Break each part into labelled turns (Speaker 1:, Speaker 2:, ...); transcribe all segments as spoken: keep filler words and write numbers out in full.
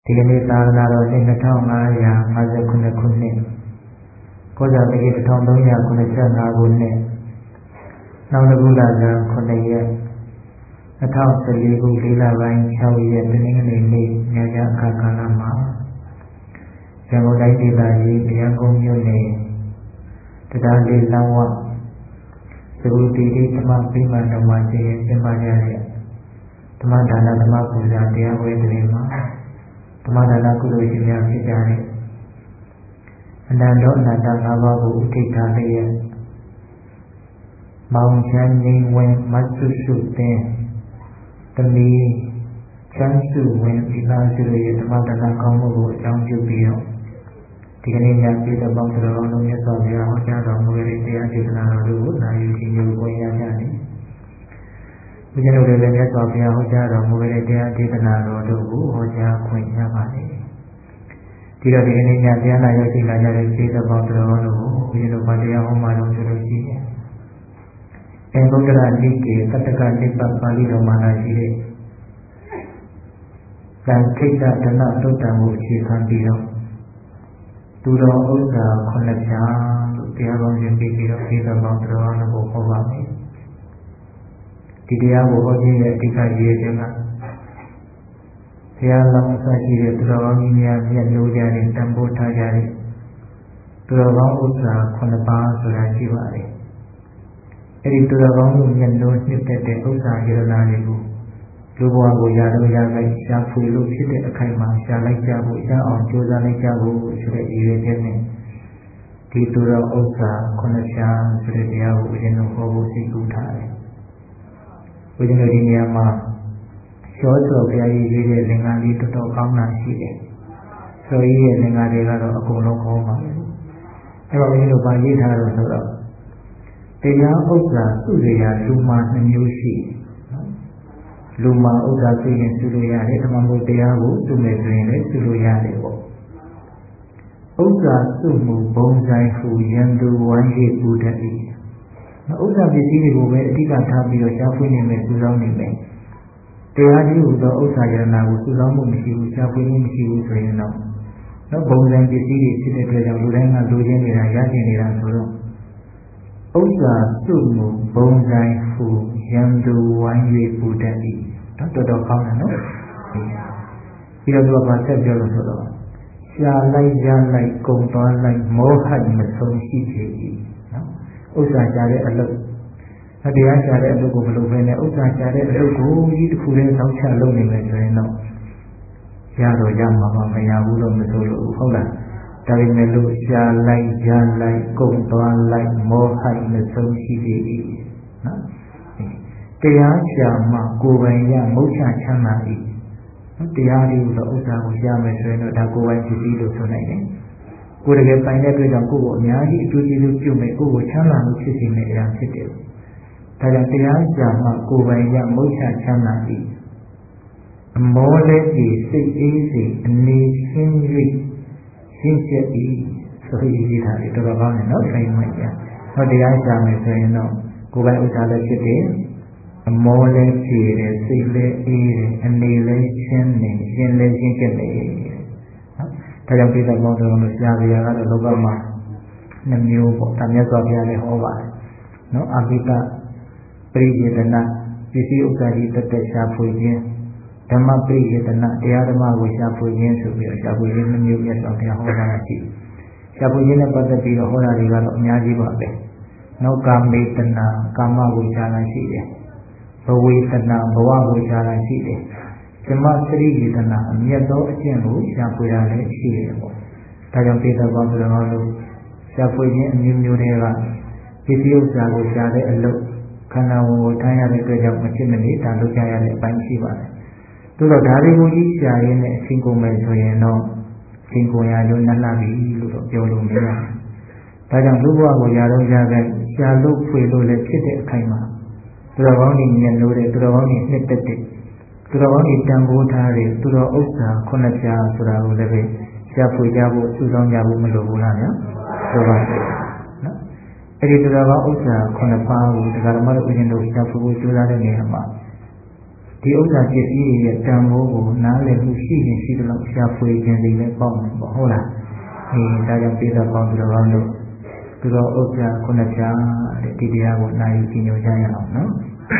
Speaker 1: ဒီကနေ့သာသနာတော်နှစ်၂၅၅၉ခုနှစ်ကောဇာတိတစ်ထောင်သုံးရာခုနှစ်ဆယ်၅ခုနှစ်နောက်တစ်ခုလဇန်ခုနှစ်ရက်၂၀၁၄ခုလေးလပိုင်း၆ရက်တနင်္ဂနွေနေ့ညချအခါကာလမှာရန်ကုန်တိုင်းဒေသကြီးရန်ကုန်မြို့နယ်တရားလေးလမ်းဝသဘူတိတိဓမ္မပိမှန်တော်မှာကျင်းပကြတဲ့ဓမ္မဒါနဓမ္မပူဇာတရားဝဲတွင်မှာဓမ္မဒါနကုသိုလ်ရှင်များဖြစ်ကြတဲ့အနန္တအနန္တ၅ပါးကိုဥထိပ်ထားလျက်မောင်ချမ်းငိမ့်ဝင်မဆုစုသင်တမီချမ်းစုဝင်ဒီသားစုရဲ့ဓမ္မဒါနကောင်းမှုကိုအကြောင်းပြုပြီးတော့ဒီကနေ့ညပြည်တော်ပေါင်းတော်လုံးမြတ်စွာဘုရားဟောကြားတော်မူတဲ့တရားဒေသနာတော်တို့ကိုနာယူခြင်းကိုကိုယ်ရကြတယ်ဘုရားတို့လည်းမြတ်စွာဘုရားဟောကြားတော်မူတဲ့တရားဒေသနာတော်တို့ကိုဟောကြားခွင့်ရပါတယ်ဒီတော့ဒီကနေ့ညတရားနာရောက်ရှိလာကြတဲ့ပြည်တော်ပေါင်းတော်တို့ကိုဘုရားတို့ဘာတရားဟောမှာတော့ဆိုလို့ရှိရင်အင်္ဂုတ္တရနိကေတတ္တကနိဗ္ဗာန်ပါဠိတော်မှာလာရှိတဲ့သံခိတ္တဒနသုတ္တံကိုအခြေခံပြီးတော့သူတော်ဥစ္စာခုနှစ်ပြားလို့တရားကောင်းရှင်ပြီးပြီးတော့ပြည်တော်ပေါင်းတော်တို့ကိုဟောပါမယ်ဒီတရားကိုဟောခြင်းရဲ့အဓိကရည်ရွယ်ချက်ကဘုရားလောင်းအစရှိတဲ့သူတော်ကောင်းကြီးများမျက်နှိုးကြတဲ့တန်ဖိုးထားကြတဲ့သူတော်ကောင်းဥစ္စာခုနှစ်ပါးဆိုတာရှိပါတယ်အဲဒီသူတော်ကောင်းကိုမျက်နှိုးနှစ်သက်တဲ့ဥစ္စာယရနာတွေကိုလူဘဝကိုရတော့ရလိုက်ရှားဖွေလို့ဖြစ်တဲ့အခိုက်မှာရှားလိုက်ကြဖို့ရအောင်ကြိုးစားလိုက်ကြဖို့ဆိုတဲ့ရည်ရွယ်ချက်နဲ့ဒီသူတော်ဥစ္စာခုနှစ်ပြားဆိုတဲ့တရားကိုအရင်ကဟောဖို့စိတ်ကူးထားတယ်ဘုရားတို့ဒီနေရာမှာရောစောဘုရားကြီးရေးတဲ့လင်္ကာလေးတော်တော်ကောင်းတာရှိတယ်။ဆိုရေးရဲ့လင်္ကာတွေကတော့အကုန်လုံးကောင်းပါဘူး။အဲတော့ဘုရားတို့ဗာရေးထားတော့ဆိုတော့တရားဥစ္စာစုရရာလူမာနှမျိုးရှိနော်။လူမာဥစ္စာစုရင်စုလို့ရတယ်ဓမ္မမို့တရားကိုစုမယ်ဆိုရင်လည်းစုလို့ရတယ်ပေါ့။ဥစ္စာစုမှုဘုံဆိုင်ဟူရန်သူဝိုင်း၍ပူတတ်၏ဥစ္စာပစ္စည်းတွေကိုပဲအဓိကထားပြီးတော့ရှားဖွေနေမယ်စုဆောင်းနေမယ်တရားကြီးဟူသောဥစ္စာယရနာကိုစုဆောင်းမှုမရှိဘူးရှားဖွေမှုမရှိဘူးဆိုရင်တော့တော့ဘုံစံပစ္စည်းတွေဖြစ်တဲ့အတွက်ကြောင့်လူတိုင်းကလိုချင်နေတာရရှိနေတာဆိုတော့ဥစ္စာစုမှုဘုံစံဟူရန်သူဝိုင်း၍ပူတတ်၏တော့တော်တော်ကောင်းတယ်နော်ပြီးတော့သူကဆက်ပြောလို့ဆိုတော့ရှားလိုက်ရလိုက်ကုံသွားလိုက်မောဟတ်မဆုံးရှိစေ၏ဥစ္စာရှားတဲ့အလုပ်တရားရှားတဲ့အလုပ်ကိုမလုပ်ဘဲနဲ့ဥစ္စာရှားတဲ့အလုပ်ကိုကြီးတစ်ခုတည်းတောက်ချလုပ်နေမယ်ဆိုရင်တော့ရတော့ရမှာပါမရဘူးတော့မဆိုလို့ဟုတ်လားဒါပေမဲ့လို့ရှားလိုက်ရလိုက်ကုန်သွားလိုက်မောဟိုက်မဆုံးရှိသေး၏နော်တရားရှားမှကိုယ်ပိုင်ရမုတ်ချချမ်းသာ၏တရားလေးဆိုဥစ္စာကိုရမယ်ဆိုရင်တော့ဒါကိုယ်ပိုင်ပစ္စည်းလို့ဆိုနိုင်တယ်ကိုယ်တကယ်ပိုင်တဲ့အတွက်ကြောင့်ကိုယ့်ကိုအများကြီးအကျိုးကျေးဇူးပြုမယ်ကိုယ့်ကိုချမ်းသာမှုဖြစ်စေမယ့်အရာဖြစ်တယ်။ဒါကြောင့်တရားရှာမှကိုယ်ပိုင်ရမုတ်ချချမ်းသာ၏အမောလဲဤစိတ်အေးစေအနေရှင်း၍ရှင်းချက်၏ဆိုပြီးဒီထားတယ်တော်တော်ကောင်းတယ်နော်ဆိုင်မှကြ။ဟောတရားရှာမယ်ဆိုရင်တော့ကိုယ်ပိုင်ဥစ္စာလည်းဖြစ်တယ်အမောလဲဖြည့်တယ်စိတ်လည်းအေးတယ်အနေလည်းရှင်းတယ်ရှင်းလည်းရှင်းချက်တယ်ဒါကြောင့်ပြည်တော်ပေါင်းတော်လို့ရှားပြရာကတော့လောကမှာနှမျိုးပေါ့ဒါမြတ်စွာဘုရားလည်းဟောပါတယ်နော်အဘိဓပရိယေတနာပစ္စည်းဥစ္စာကြီးတက်တက်ရှားဖွေခြင်းဓမ္မပရိယေတနာတရားဓမ္မကိုရှားဖွေခြင်းဆိုပြီးတော့ရှားဖွေခြင်းနှမျိုးမြတ်စွာဘုရားဟောတာရှိရှားဖွေခြင်းနဲ့ပတ်သက်ပြီးတော့ဟောတာတွေကတော့အများကြီးပါပဲနော်ကာမေတနာကာမကိုရှားတာရှိတယ်ဘဝေတနာဘဝကိုရှားတာရှိတယ်ဓမ္မစရိယေတနာအမြတ်သောအကျင့်ကိုရှားဖွေတာလည်းရှိတယ်ပေါ့ဒါကြောင့်ပြည်တော်ကောင်းတော်လို့ရှားဖွေခြင်းအမျိုးမျိုးတွေကပစ္စည်းဥစ္စာကိုရှားတဲ့အလုပ်ခန္ဓာဝင်ကိုထားရတဲ့အတွက်ကြောင့်မဖြစ်မနေဒါလုပ်ကြရတဲ့အပိုင်းရှိပါတယ်သို့တော့ဒါတွေကိုကြီးရှားရင်းနဲ့အချင်းကုန်မယ်ဆိုရင်တော့ချင်းကုန်ရလို့နတ်လာပြီလို့တော့ပြောလို့မရဘူးဒါကြောင့်လူဘဝကိုရာတော့ရခဲ့ရှားလို့ဖွေလို့လည်းဖြစ်တဲ့အခိုက်မှာသူတော်ကောင်းတွေမျက်နှိုးတဲ့သူတော်ကောင်းတွေနှစ်သက်တဲ့သူတော်ကောင်းတွေတန်ဖိုးထားတဲ့သူတော်ဥစ္စာခုနှစ်ပြားဆိုတာကိုလည်းပဲရှားဖွေကြဖို့စုဆောင်းကြဖို့မလိုဘူးလားဗျာဆိုပါစို့နော်အဲ့ဒီသူတော်ကောင်းဥစ္စာခုနှစ်ပါးကိုဒကာဓမ္မတို့ဦးဇင်းတို့ရှားဖွေဖို့ကြိုးစားတဲ့နေရာမှာဒီဥစ္စာပစ္စည်းတွေရဲ့တန်ဖိုးကိုနားလည်မှုရှိရင်ရှိတယ်လို့ရှာဖွေခြင်းတွေလည်းပေါ့မယ်ပေါ့ဟုတ်လားအေးဒါကြောင့်ပိဿပေါင်းသူတော်ကောင်းတို့သူတော်ဥစ္စာခုနှစ်ပြားတဲ့ဒီတရားကိုနာယူကြည့်ညိုကြရအောင်နော်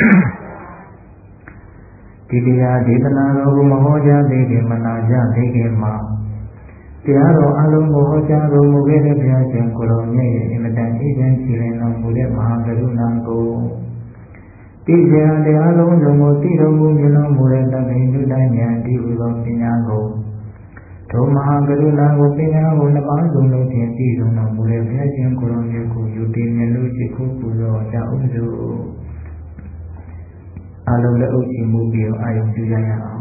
Speaker 1: ဒီတရားဒေသနာတော်ကိုမဟောကြားသေးခင်မနာကြသေးခင်မှာတရားတော်အလုံးကိုဟောကြားတော်မူခဲ့တဲ့ဘုရားရှင်ကိုယ်တော်မြတ်ရဲ့အင်မတန်အကျဉ်းကြီးလင်းတော်မူတဲ့မဟာကရုဏာကိုတိကျတရားလုံးစုံကိုသိတော်မူမြင်တော်မူတဲ့တပည့်တို့တိုင်းဉာဏ်တည်ဟူသောပညာကိုဒုမဟာကရုဏာကိုပညာကိုနှစ်ပါးစုံလို့ဖြင့်သိဆုံးတော်မူတဲ့ဘုရားရှင်ကိုယ်တော်မြတ်ကိုယူတည်မြတ်လို့ရှိခိုးပူဇော်ကြအောင်စို့အလုံးလက်အုပ်ချီမှုပြီးအာယုံပြုကြရအောင်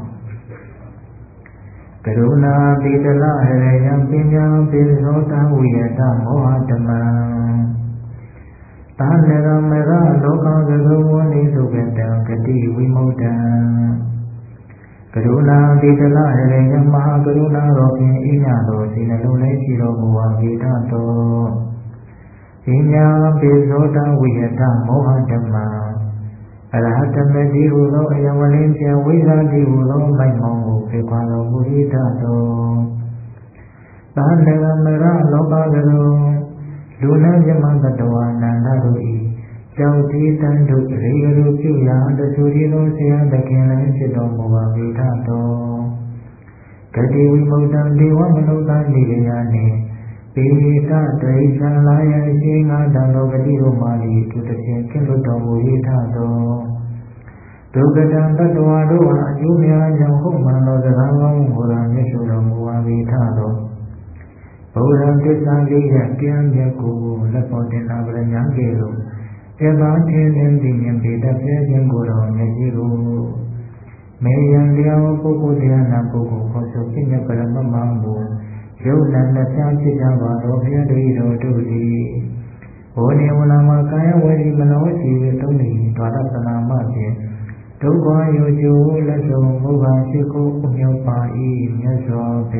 Speaker 1: ကရုဏာပိတလဟရယံပညာပိသောတဝိယတမောဟဓမ္မံသာနရမရလောကကရုဝနိသုကတံဂတိဝိမု ക്ത ံကရုဏာပိတလဟရယံမဟာကရုဏာတော်ဖြင့်အညတော်စိနှလုံးလေးရှိတော်မူပါဝိဒတော်ပညာပိသောတဝိယတမောဟဓမ္မံအရဟတမေတိဟုသောအယဝလင်းပြဝိဇာတိဟုသောမိုက်မောင်းကိုဖေခွာတော်မူ၏တတော်သာနရမရလောကကရုလူနာမြမတတဝါနန္ဒတို့၏ကြောင့်ဒီတန်တို့ရေရလူပြုရာတသူဒီသောဆရာသခင်လည်းဖြစ်တော်မူပါ၏တတော်ဂတိဝိမု ക്ത ံဒေဝမနုဿာနိလယာနှင့်ပေတတရိသံလာယရှိငါတံတော်ဂတိတို့မှလည်းသူတစ်ခြင်းကင်းလွတ်တော်မူ၏ထသောဒုက္ကတံတတ္တဝါတို့ဟာအကျိုးများကြောင့်ဟုတ်မှန်သောစကားကောင်းကိုယ်တော်မြတ်စွာတော်မူပါ၏ထသောဘုရားတစ္ဆာကြီးရဲ့တရားမြတ်ကိုလက်ပေါ်တင်လာပညာကဲ့သို့တပါးထင်းလင်းပြီးမြင်ပေတတ်တဲ့ခြင်းကိုယ်တော်မြတ်ကြီးကိုမေယံတရားပုဂ္ဂိုလ်တရားနာပုဂ္ဂိုလ်ခေါ်ဆိုပြည့်ပရမမကိုယုံနာနှစ်ဖြားဖြစ်ကြပါတော်ဘုရားတည်းတော်တို့သည်ဘောနေဝနာမှာကာယဝေဒီမနောရှိဝေသုံးနေဒွါရသနာမဖြင့်ဒုက္ခယောကျိုးလက်ဆုံးဘုရားရှိခိုးဥညောပါ၏မြတ်စွာဘု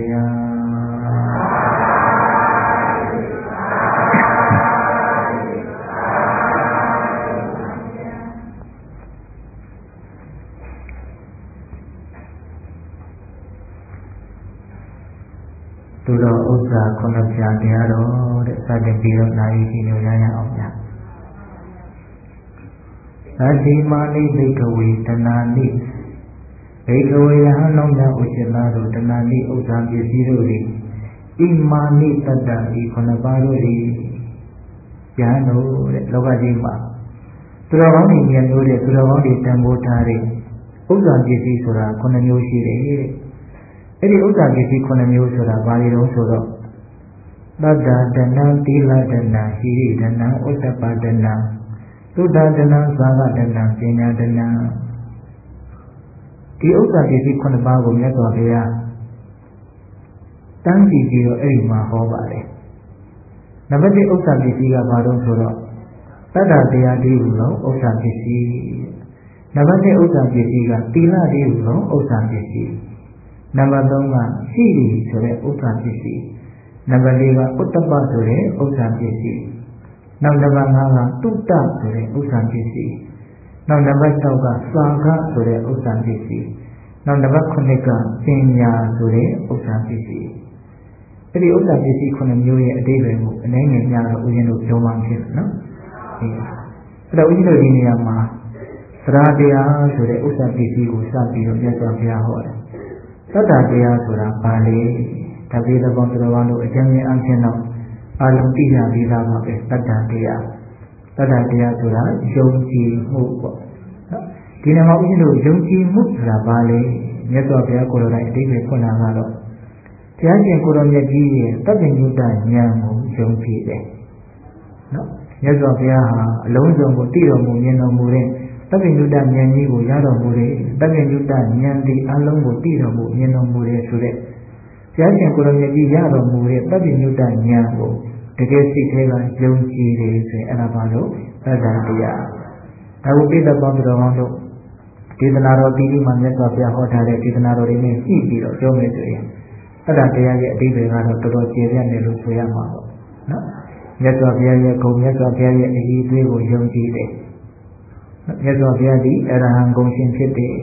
Speaker 1: ရားသူတော်ဥစ္စာခုနှစ်ပြားတရားတော်တဲ့စတင်ပြီးတော့နာယူကြည့်လို့ရရအောင်ဗျာသတိမာနိဘိကဝေတဏှာနိဘိကဝေယဟနောင်များဥစ္စနာတို့တဏှာနိဥစ္စာပစ္စည်းတို့သည်ဣမာနိတတ္တဤခုနှစ်ပါးတို့သည်ဉာဏ်တို့တဲ့လောကကြီးမှာသူတော်ကောင်းတွေဉာဏ်တို့တဲ့သူတော်ကောင်းတွေတန်ဖိုးထားတဲ့ဥစ္စာပစ္စည်းဆိုတာခုနှစ်မျိုးရှိတယ်တဲ့အဲ့ဒီဥစ္စာပစ္စည်းခုနှစ်မျိုးဆိုတာဘာတွေတုံးဆိုတော့သတ္တတဏံသီလတဏံဟိရိတဏံဥစ္စပတဏံသုဒ္ဓတဏံသာဂတဏံပညာတဏံဒီဥစ္စာပစ္စည်းခုနှစ်ပါးကိုမြတ်စွာဘုရားတန်းကြည့်ပြီးတော့အဲ့ဒီမှာဟောပါတယ်နံပါတ်တစ်ဥစ္စာပစ္စည်းကဘာလို့ဆိုတော့တတ္တတရားတည်းဟူသောဥစ္စာပစ္စည်းနံပါတ်နှစ်ဥစ္စာပစ္စည်းကသီလတည်းဟူသောဥစ္စာပစ္စည်းနံပါတ်သုံးကရှိရည်ဆိုတဲ့ဥစ္စာပစ္စည်းနံပါတ်လေးကဥတ္တပဆိုတဲ့ဥစ္စာပစ္စည်းနောက်နံပါတ်ငါးကတုတ္တဆိုတဲ့ဥစ္စာပစ္စည်းနောက်နံပါတ်၆ကသာဂဆိုတဲ့ဥစ္စာပစ္စည်းနောက်နံပါတ်ခုနှစ်ကပညာဆိုတဲ့ဥစ္စာပစ္စည်းအဲ့ဒီဥစ္စာပစ္စည်းခုနှစ်မျိုးရဲ့အတိပ္ပယ်ကိုအနည်းငယ်များတော့ဦးဇင်းတို့ပြောမှဖြစ်တယ်နော်အေးအဲ့တော့ဦးဇင်းတို့ဒီနေရာမှာသရတရားဆိုတဲ့ဥစ္စာပစ္စည်းကိုစပြီးတော့မြတ်စွာဘုရားဟောတယ်သတ္တတရားဆိုတာဘာလဲတပိသဘောတော်ဘာလို့အကျဉ်းချင်းအချင်းတော့အာလုံးသိရပြီးသားပါပဲတတ္တတရားတတ္တတရားဆိုတာယုံကြည်မှုပေါ့နော်ဒီနေရာမှာဦးဇင်းတို့ယုံကြည်မှုဆိုတာဘာလဲမြတ်စွာဘုရားကိုယ်တော်တိုင်အတိတ်ပဲဖွင့်လာတော့ဘုရားရှင်ကိုယ်တော်မြတ်ကြီးရဲ့တပ္ပညုတဉာဏ်ကိုယုံကြည်တယ်နော်မြတ်စွာဘုရားဟာအလုံးစုံကိုသိတော်မူမြင်တော်မူတဲ့တပ္ပညုတဉာဏ်ကြီးကိုရတော်မူတဲ့တပ္ပညုတဉာဏ်ဒီအလုံးကိုသိတော်မူမြင်တော်မူတဲ့ဆိုတဲ့ဘုရားရှင်ကိုယ်တော်မြတ်ကြီးရတော်မူတဲ့တပ္ပညုတဉာဏ်ကိုတကယ်စိတ်ထဲကယုံကြည်တယ်ဆိုရင်အဲ့ဒါဘာလို့သတ္တတရားဒါကိုပိဋကပေါင်းတော်ကောင်းတို့ဒေသနာတော်တိတိမှာမြတ်စွာဘုရားဟောထားတဲ့ဒေသနာတော်တွေနဲ့ညှိပြီးတော့ပြောမယ်ဆိုရင်သတ္တတရားရဲ့အဓိပ္ပာယ်ကတော့တော်တော်ကျေပြတ်တယ်လို့ဆိုရမှာပေါ့နော်မြတ်စွာဘုရားရဲ့ဂုဏ်မြတ်စွာဘုရားရဲ့အည်အသွေးကိုယုံကြည်တယ်မြတ်စွာဘုရားဒီအရဟံဂုဏ်ရှင်ဖြစ်တယ်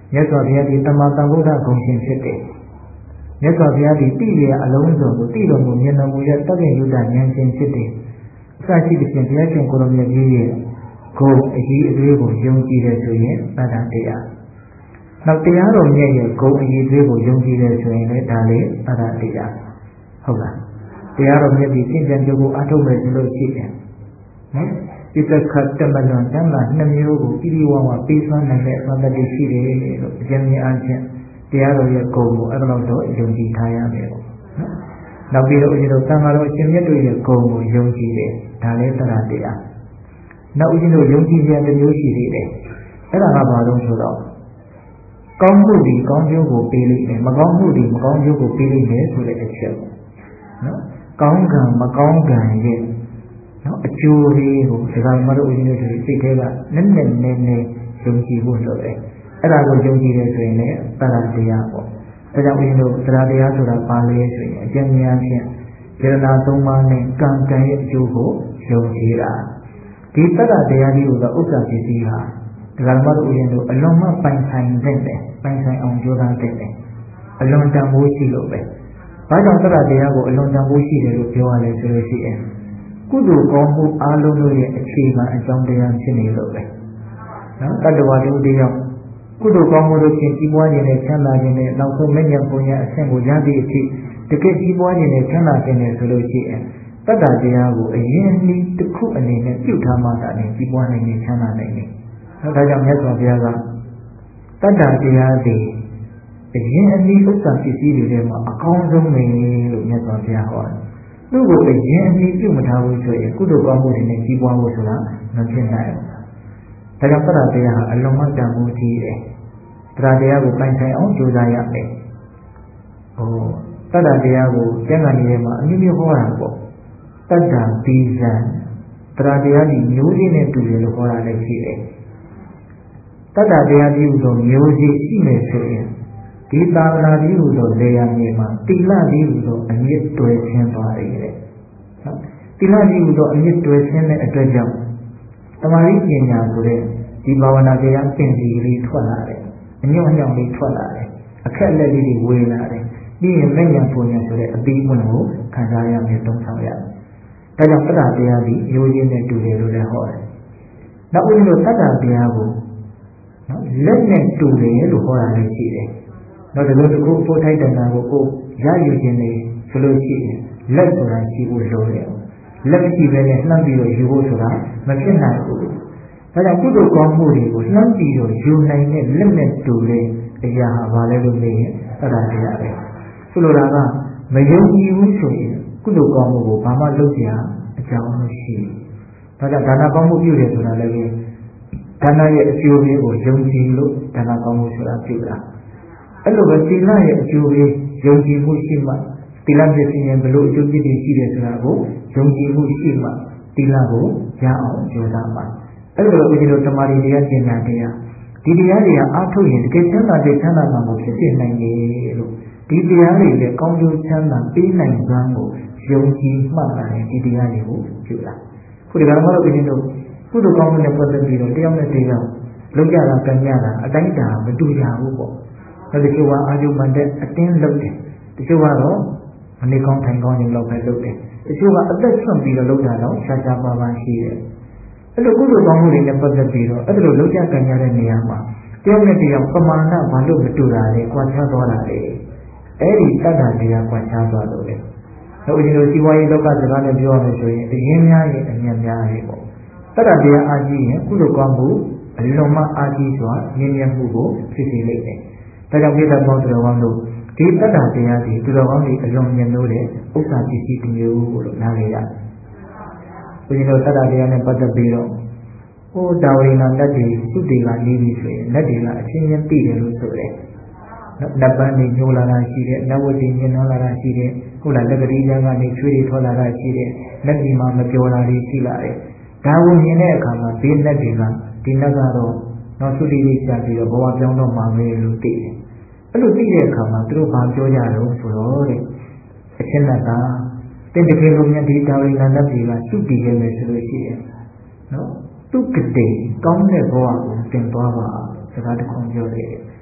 Speaker 1: မြတ်စွာဘုရားဒီတမန်တန်ဗုဒ္ဓဂုဏ်ရှင်ဖြစ်တယ်မြတ်စွာဘုရားဒီတိရအလုံးစုံကိုတိတော်မူမျက်နှာမူရဲ့တက္ကင်ယုဒဉာဏ်ရှင်ဖြစ်တယ်အစရှိတဲ့ဘုရားရှင်ကိုရောမြတ်ကြီးရဲ့ဂုဏ်အကြီးအသေးကိုယုံကြည်တယ်ဆိုရင်သတ္တတရားနောက်တရားတော်မြတ်ရဲ့ဂုဏ်အကြီးအသေးကိုယုံကြည်တယ်ဆိုရင်လည်းဒါလည်းသတ္တတရားဟုတ်လားတရားတော်မြတ်ဒီသင်္ကြန်ကြိုးကိုအထုတ်မယ်ဆိုလို့ရှိတယ်နော်ဒီသက္ကတမလွန်တမ်းလာနှစ်မျိုးကိုပြည့်ဝဝပေးစွမ်းနိုင်တဲ့သတ္တရှိတယ်လို့အကျဉ်းများအချင်းတရားတော်ရဲ့ဂုဏ်ကိုအဲ့လိုတော့ယုံကြည်ထားရမယ်ပေါ့နော်နောက်ပြီးတော့ဦးဇင်းတို့သံဃာတော်အရှင်မြတ်တို့ရဲ့ဂုဏ်ကိုယုံကြည်တယ်ဒါလည်းသတ္တတရားနောက်ဦးဇင်းတို့ယုံကြည်ခြင်းတစ်မျိုးရှိသေးတယ်အဲ့ဒါကဘာလို့ဆိုတော့ကောင်းမှုဒီကောင်းကျိုးကိုပေးလိမ့်မယ်မကောင်းမှုဒီမကောင်းကျိုးကိုပေးလိမ့်မယ်ဆိုတဲ့အချက်နော်ကောင်းကံမကောင်းကံရဲ့နော်အကျိုးလေးကိုဒီကောင်မတို့ဦးဇင်းတို့စိတ်ထဲကနည်းနည်းနည်းနည်းယုံကြည်ဖို့လိုတယ်အဲ့ဒါကိုယုံကြည်တယ်ဆိုရင်လည်းသတ္တတရားပေါ့ဒါကြောင့်ဦးဇင်းတို့သတ္တတရားဆိုတာပါလေဆိုရင်အကျဉ်းများဖြင့်စေတနာသုံးပါးနဲ့ကံကံရဲ့အကျိုးကိုယုံကြည်တာဒီသတ္တတရားကြီးကိုဥစ္စာပစ္စည်းဟာဒီကောင်မတို့ဦးဇင်းတို့အလွန်မှပိုင်ဆိုင်တဲ့ပိုင်ဆိုင်အောင်ကြိုးစားတဲ့အလွန်တန်ဖိုးရှိလို့ပဲဘာကြောင့်သတ္တတရားကိုအလွန်တန်ဖိုးရှိတယ်လို့ပြောရလဲဆိုလို့ရှိရင်ကုသိုလ်ကောင်းမှုအလုံးတို့ရဲ့အခြေခံအကြောင်းတရားဖြစ်နေလို့ပဲနော်တတ္တဝါတို့တရားကုသိုလ်ကောင်းမှုတို့ဖြင့်ကြီးပွားနေတဲ့ချမ်းသာခြင်းနဲ့နောက်ဆုံးမဉ္ဇဉ်ပုံညာအဆင့်ကိုရသည့်အထိတကယ်ကြီးပွားနေတဲ့ချမ်းသာခြင်းနဲ့ဆိုလို့ရှိရင်တတ္တတရားကိုအရင်နည်းတစ်ခုအနေနဲ့ပြုထားမှသာနဲ့ကြီးပွားနိုင်နေချမ်းသာနိုင်နေနော်ဒါကြောင့်မြတ်စွာဘုရားကတတ္တတရားတွေအရင်အနည်းဥစ္စာပစ္စည်းတွေထဲမှာအကောင်းဆုံးပဲလို့မြတ်စွာဘုရားဟောတယ်သူ့ကိုအရင်အနည်းပြုမထားဘူးဆိုရင်ကုသိုလ်ကောင်းမှုတွေနဲ့ကြီးပွားဖို့ဆိုတာမဖြစ်နိုင်ဘူးဒါကြောင့်သတ္တတရားဟာအလွန်မှတန်ဖိုးကြီးတယ်သတ္တတရားကိုပိုင်ဆိုင်အောင်ကြိုးစားရမယ်ဟိုသတ္တတရားကိုကျမ်းဂန်ကြီးထဲမှာအမျိုးမျိုးဟောတာပေါ့တတ္တပိဇံသတ္တတရားကြီးမျိုးစည်းနဲ့တူတယ်လို့ဟောတာလည်းရှိတယ်တတ္တတရားကြီးဟူသောမျိုးစည်းရှိမယ်ဆိုရင်ဒီသာသနာကြီးဟူသောလေယာဉ်မြေမှာတိလကြီးဟူသောအမြင့်တွယ်ဆင်းသွားတယ်တဲ့နော်တိလကြီးဟူသောအမြင့်တွယ်ဆင်းတဲ့အတွက်ကြောင့်တမာရီပညာဆိုတဲ့ဒီဘာဝနာတရားပင်စီကလေးထွက်လာတယ်အညွန့်အညောင်လေးထွက်လာတယ်အခက်အလက်လေးတွေဝေလာတယ်ပြီးရင်မဲ့ညာပုံညာဆိုတဲ့အပြီးဝင်ကိုခံစားရမယ်သုံးဆောင်ရတယ်ဒါကြောင့်တတ္တတရားဒီရိုးရင်းနဲ့တူတယ်လို့လည်းဟောတယ်နောက်ဦးလို့တတ္တတရားကိုနော်လက်နဲ့တူတယ်လို့ဟောတာလည်းရှိတယ်နောက်ဒီလိုတစ်ခုပို့ထိုက်တဲ့နာကိုကိုရယူခြင်းနေဆိုလို့ရှိရင်လက်ဆိုတာရှိဖို့လိုတယ်လက်မရှိဘဲနဲ့နှမ်းပြီးတော့ယူဖို့ဆိုတာမဖြစ်နိုင်ဘူးဒါကြောင့်ကုသိုလ်ကောင်းမှုတွေကိုနှမ်းပြီးတော့ယူနိုင်တဲ့လက်နဲ့တူတဲ့အရာဟာဘာလဲလို့မေးရင်သတ္တတရားပဲဆိုလိုတာကမယုံကြည်ဘူးဆိုရင်ကုသိုလ်ကောင်းမှုကိုဘာမှလုပ်ကြအကြောင်းမရှိဘူးဒါကြောင့်ဒါနကောင်းမှုပြုတယ်ဆိုတာလည်းဒါနရဲ့အကျိုးပေးကိုယုံကြည်လို့ဒါနကောင်းမှုဆိုတာပြုတာအဲ့လိုပဲသီလရဲ့အကျိုးပေးယုံကြည်မှုရှိမှသီလဖြစ်ခြင်းရင်ဘလို့အကျိုးဖြစ်ဖြစ်ရှိတယ်ဆိုတာကိုယုံကြည်မှုရှိမှသီလကိုရအောင်ကြိုးစားပါအဲ့လိုဦးဇင်းတို့တမာရီတရားကျင့်ကြတရားဒီတရားတွေကအားထုတ်ရင်တကယ်ချမ်းသာတဲ့ချမ်းသာမှာကိုဖြစ်ဖြစ်နိုင်တယ်လို့ဒီတရားတွေလည်းကောင်းကျိုးချမ်းသာပေးနိုင်စွမ်းကိုယုံကြည်မှတ်လာတယ်ဒီတရားတွေကိုပြုတာခုဒီကံမှာတော့ဦးဇင်းတို့ကုသိုလ်ကောင်းမှုနဲ့ပတ်သက်ပြီးတော့တရားနဲ့တရားလုံးကြတာကံကြတာအတိုင်းတာမတူကြဘူးပေါ့ဒါတချို့ကအာယုမှန်တဲ့အတင်းလုပ်တယ်တချို့ကတော့မနေကောင်းထိုင်ကောင်းရင်လောက်ပဲလုပ်တယ်တချို့ကအသက်ဆွန့်ပြီးတော့လုပ်တာတော့ရှားရှားပါးပါးရှိတယ်အဲ့လိုကုသိုလ်ကောင်းမှုတွေနဲ့ပတ်သက်ပြီးတော့အဲ့လိုလုံးကြကံကြတဲ့နေရာမှာတရားနဲ့တရားပမာဏဘာလို့မတူတာလဲကြွားချသွားတာလေအဲ့ဒီတတ္တတရားကြွားချသွားလို့လေတို့ဒီလိုစီးပွားရေးလောကစကားနဲ့ပြောရမယ်ဆိုရင်အရင်းများရဲ့အမြတ်များရဲ့ပေါ့တတ္တတရားအာကြီးရင်ကုသိုလ်ကောင်းမှုအလုံးမအာကြီးစွာမြင်မြတ်မှုကိုဖြစ်စေလိမ့်မယ်ဒါကြောင့်ပြည့်စုံသောသူတော်ကောင်းတို့ဒီတတ္တတရားဒီသူတော်ကောင်းတွေအလွန်မြတ်လို့တဲ့ဥစ္စာပစ္စည်းတစ်မျိုးလို့နားလည်ရတယ်။ဘုရားတို့တတ္တတရားနဲ့ပတ်သက်ပြီးတော့ဟိုတာဝရိနာလက်တွေစုတေကနေပြီဆိုရင်လက်တွေကအချင်းချင်းသိတယ်လို့ဆိုတယ်။လက်ပန်းတွေညှိုးလာတာရှိတယ်၊လက်ဝတ်တွေညှင်းနှောလာတာရှိတယ်၊ဟုတ်လားလက်ကလေးကြားကနေချွေးတွေထွက်လာတာရှိတယ်၊လက်ဒီမှာမပြောတာတွေရှိလာတယ်။ဒါကိုမြင်တဲ့အခါမှာဒီလက်တွေကဒီလက်ကတော့တော့သုတိလေးကြားပြီးတော့ဘဝပြောင်းတော့မှာပဲလို့သိတယ်။အဲ့လိုသိတဲ့အခါမှာသူတို့ဘာပြောကြတော့ဆိုတော့တဲ့အချင်းလက်ကတင်တကယ်လို့မြတ်ဒီတာဝိနာလက်တွေကသုတိရဲ့မယ်ဆိုလို့ရှိရင်နော်သူကတိကောင်းတဲ့ဘဝကိုသင်သွားပါစကားတစ်ခုပြောတယ်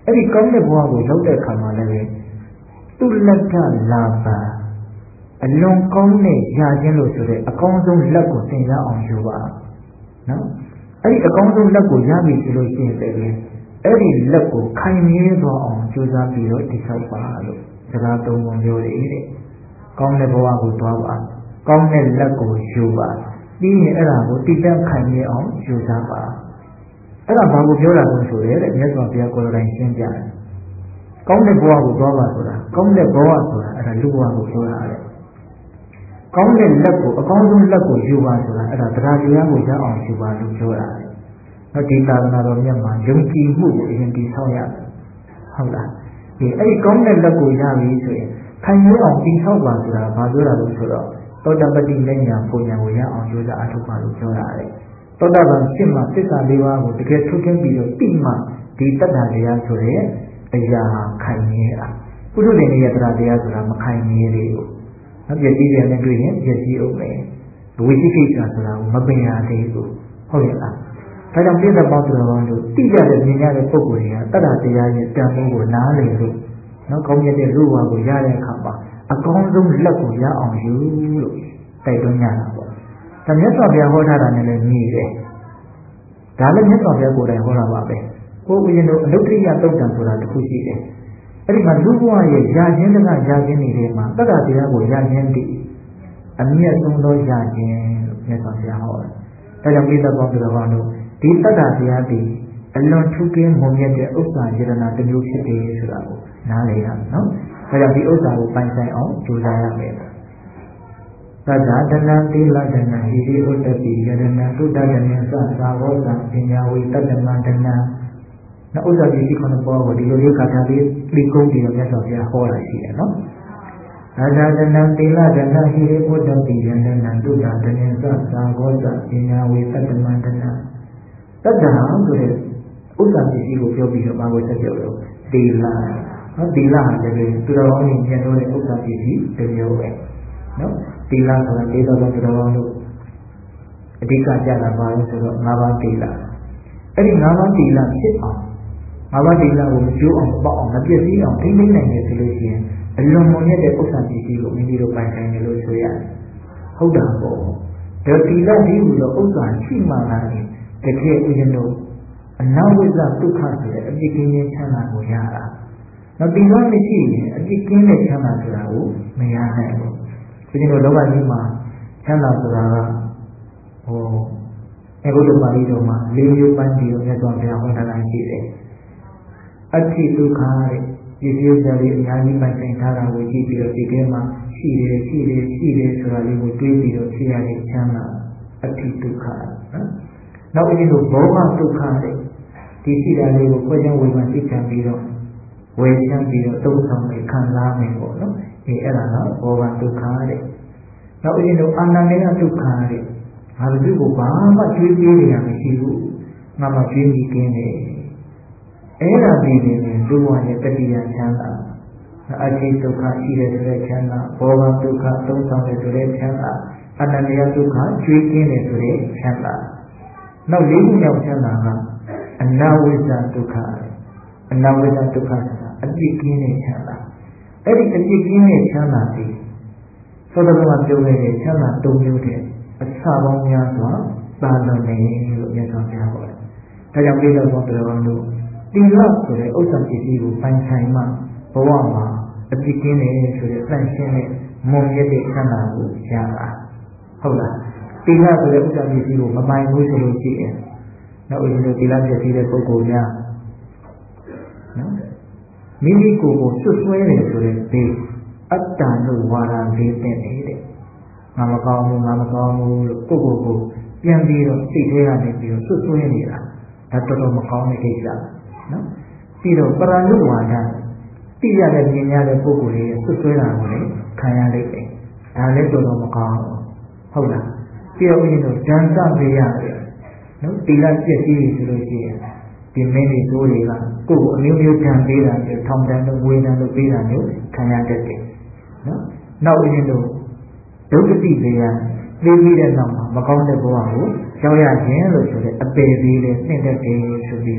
Speaker 1: အဲ့ဒီကောင်းတဲ့ဘဝကိုရောက်တဲ့အခါမှာလည်းသူလက်ကလာပါအလွန်ကောင်းတဲ့ရခြင်းလို့ဆိုတဲ့အကောင်းဆုံးလက်ကိုသင်ရအောင်ယူပါနော်အဲ့ဒီအကောင်းဆုံးလက်ကိုရပြီဆိုလို့ရှိရင်လည်းအဲ့ဒီလက်ကိုခိုင်မြဲသွားအောင်ကြိုးစားပြီးတော့တိဆောက်ပါလို့စကားသုံးပုံပြောတယ်တဲ့ကောင်းတဲ့ဘဝကိုသွားပါကောင်းတဲ့လက်ကိုယူပါပြီးရင်အဲ့ဒါကိုတည်တံ့ခိုင်မြဲအောင်ကြိုးစားပါအဲ့ဒါဘာကိုပြောတာလဲဆိုရဲတဲ့မြတ်စွာဘုရားကိုယ်တိုင်ရှင်းပြတယ်ကောင်းတဲ့ဘဝကိုသွားပါဆိုတာကောင်းတဲ့ဘဝဆိုတာအဲ့ဒါလူဘဝကိုပြောတာတဲ့ကောင်းတဲ့လက်ကိုအကောင်းဆုံးလက်ကိုယူပါဆိုတာအဲ့ဒါတရားတရားကိုရအောင်ယူပါလို့ပြောတာတဲ့နော်ဒီသာသနာတော်မြတ်မှာယုံကြည်မှုကိုအရင်တည်ဆောက်ရတယ်ဟုတ်လားဒီအဲ့ဒီကောင်းတဲ့လက်ကိုရပြီဆိုရင်ခိုင်မြဲအောင်တည်ဆောက်ပါဆိုတာဘာပြောတာလဲဆိုတော့သောတပတ္တိလက်ညာပုံညာကိုရအောင်ကြိုးစားအထောက်ပါလို့ပြောတာတဲ့သောတာပန်ဖြစ်မှသစ္စာလေးပါးကိုတကယ်ထုတ်ထင်းပြီးတော့သိမှဒီတတ္တတရားဆိုတဲ့အရာခိုင်မြဲတာပုထုဇဉ်ရဲ့တရားတရားဆိုတာမခိုင်မြဲသေးဘူးနော်ပြည့်စည်တယ်နဲ့တွေ့ရင်ပြည့်စည်အောင်ပဲဝိသိကိစ္စဆိုတာကိုမပင်ရသေးဘူးဟုတ်ရဲ့လားဒါကြောင့်ပြည့်စုံပေါင်းသူတော်တို့တိကျတဲ့မြင်ရတဲ့ပုဂ္ဂိုလ်တွေကတတ္တတရားရဲ့တန်ဖိုးကိုနားလည်လို့နော်ကောင်းမြတ်တဲ့လူ့ဘဝကိုရတဲ့အခါမှာအကောင်းဆုံးလက်ကိုရအောင်ယူလို့တိုက်တွန်းကြတာပေါ့ဒါမြတ်စွာဘုရားဟောထားတာနဲ့လည်းညီတယ်ဒါလည်းမြတ်စွာဘုရားကိုယ်တိုင်ဟောတာပါပဲဘုရားတို့အလုတ္တရိယသုတ်တံဆိုတာတစ်ခုရှိတယ်အဲ့ဒီမှာလူဘဝရဲ့ရခြင်းတကရခြင်းတွေထဲမှာတတ္တတရားကိုရခြင်းတည်းအမြတ်ဆုံးသောရခြင်းလို့မြတ်စွာဘုရားဟောတယ်ဒါကြောင့်ပြည့်စုံပေါင်းသူတော်တို့ဒီတတ္တတရားတည်းအလွန်ထူးကင်းမွန်မြတ်တဲ့ဥစ္စာယတနာတစ်မျိုးဖြစ်တယ်ဆိုတာကိုနားလည်ရမယ်နော်ဒါကြောင့်ဒီဥစ္စာကိုပိုင်ဆိုင်အောင်ကြိုးစားရမယ်သတ္တဒနာတိလဒနာဟိရိဥတ္တတိယရဏသုတ္တဒနာသသာဝောသပညာဝိတ္တမန္တနာနောက်ဥစ္စာပစ္စည်းခုနှစ်ပေါ်ကိုဒီလိုလေးခါထားပြီးလိကုံးပြီးတော့မြတ်စွာဘုရားဟောတာရှိတယ်နော်သတ္တဒနာတိလဒနာဟိရိဥတ္တတိယရဏသုတ္တဒနာသသာဝောသပညာဝိတ္တမန္တနာသတ္တဟာဆိုတဲ့ဥစ္စာပစ္စည်းကိုပြောပြီးတော့ဘာကိုဆက်ပြောလို့တိလနော်တိလဟာလည်းသူတော်ကောင်းကြီးညံ့လို့တဲ့ဥစ္စာပစ္စည်းတစ်မျိုးပဲနော်တိလဆိုတာဒေသတော်သူတော်ကောင်းတို့အဓိကကြတာပါလို့ဆိုတော့ငါးပါးတိလအဲ့ဒီငါးပါးတိလဖြစ်အောင်ငါးပါးတိလကိုမကျိုးအောင်ပေါက်အောင်မပြည့်စည်အောင်ထိမ့်သိမ့်နိုင်တယ်ဆိုလို့ရှိရင်အလွန်မွန်မြတ်တဲ့ဥစ္စာပစ္စည်းကိုမိမိတို့ပိုင်ဆိုင်တယ်လို့ဆိုရတယ်ဟုတ်တာပေါ့ဒါတိလဒီဟူသောဥစ္စာရှိမှလာရင်တကယ်ဦးဇင်းတို့အနာဝိဇ္ဇဒုက္ခဆိုတဲ့အပြစ်ကင်းခြင်းချမ်းသာကိုရတာ။နောက်တိလမရှိရင်အပြစ်ကင်းတဲ့ချမ်းသာဆိုတာကိုမရနိုင်ဘူး။ဦးဇင်းတို့လောကကြီးမှာချမ်းသာဆိုတာကဟိုအဘုဒ္ဓပါဠိတော်မှာလေးမျိုးပိုင်းပြီးတော့မြတ်စွာဘုရားဟောထားတာရှိတယ်။အဋ္ဌိဒုက္ခတဲ့ဒီလိုကြလေးအများကြီးပိုင်ဆိုင်ထားတာကိုကြည့်ပြီးတော့ဒီထဲမှာရှိတယ်ရှိတယ်ရှိတယ်ဆိုတာလေးကိုတွေးပြီးတော့ဖြစ်ရတဲ့ချမ်းသာအဋ္ဌိဒုက္ခနော်။နောက်ပြီးတော့ဘောဂဒုက္ခတဲ့ဒီရှိတာလေးကိုခွဲခြားဝေဖန်သိချင်ပြီးတော့ဝေချမ်းပြီးတော့သုံးဆောင်မယ်ခံစားမယ်ပေါ့နော်အဲအဲ့ဒါကဘောဂဒုက္ခတဲ့နောက်ပြီးတော့အာနန္ဒယဒုက္ခတဲ့ငါတို့ကိုဘာမှကျွေးပေးရမရှိဘူးငါမှကျွေးမိကင်းတယ်အဲ့ဒါဒီနေနဲ့လူဝါရဲ့တတိယချမ်းသာအဋ္ဌိဒုက္ခရှိတယ်ဆိုတဲ့ချမ်းသာဘောဂဒုက္ခသုံးဆောင်တယ်ဆိုတဲ့ချမ်းသာအာနန္ဒယဒုက္ခကျွေးကင်းတယ်ဆိုတဲ့ချမ်းသာနောက်လေးခုမြောက်ချမ်းသာကအနာဝိဇ္ဇဒုက္ခအနာဝိဇ္ဇဒုက္ခဆိုတာအပြစ်ကင်းတဲ့ချမ်းသာအဲ့ဒီအပြစ်ကင်းတဲ့ချမ်းသာဒီသောတပန်ကပြောခဲ့တဲ့ချမ်းသာ၃မျိုးတဲ့အစပေါင်းများစွာပါလုံးနေလို့မြတ်စွာဘုရားဟောတယ်။ဒါကြောင့်ပြည့်စုံသောတရားတော်တို့တိလဆိုတဲ့ဥစ္စာပစ္စည်းကိုပိုင်ဆိုင်မှဘဝမှာအပြစ်ကင်းတယ်ဆိုတဲ့သန့်ရှင်းတဲ့မွန်မြတ်တဲ့ချမ်းသာကိုရတာဟုတ်လား။တိလဆိုတဲ့ဥစ္စာပစ္စည်းကိုမပိုင်ဘူးဆိုလို့ရှိရင်နောက်ဦးဇင်းတို့တိလပြည့်စည်တဲ့ပုဂ္ဂိုလ်များနော်မိမိကိုယ်ကိုဆွဆွဲတယ်ဆိုတဲ့ဘေးအတ္တလို့ဝါဒလေးတဲ့နေတဲ့ငါမကောင်းဘူးငါမကောင်းဘူးလို့ကိုယ့်ကိုယ်ကိုပြန်ပြီးတော့စိတ်ထဲကနေပြီးတော့ဆွဆွဲနေတာဒါတော်တော်မကောင်းတဲ့ကိစ္စနော်ပြီးတော့ပရဏုဝါဒသိရတဲ့မြင်ရတဲ့ပုဂ္ဂိုလ်ရဲ့ဆွဆွဲတာကိုလည်းခံရလိမ့်မယ်ဒါလည်းတော်တော်မကောင်းဟုတ်လားပြီးတော့ဦးဇင်းတို့ဒဏ်စပေးရတယ်နော်တိလပြည့်စည်ဆိုလို့ရှိရင်ဒီမင်းတွေတို့တွေကကိုယ့်ကိုအမျိုးမျိုးတန်ပေးတာမျိုးထောင်တန်းလို့ဝေဒန်လို့ပေးတာမျိုးခံရတတ်တယ်နော်နောက်ဦးဇင်းတို့ဒုက္ခတိတရားပြီးပြီးတဲ့နောက်မှာမကောင်းတဲ့ဘဝကိုရောက်ရခြင်းလို့ဆိုတဲ့အပေသေးလေးနှင့်တတ်တယ်ဆိုပြီးတော့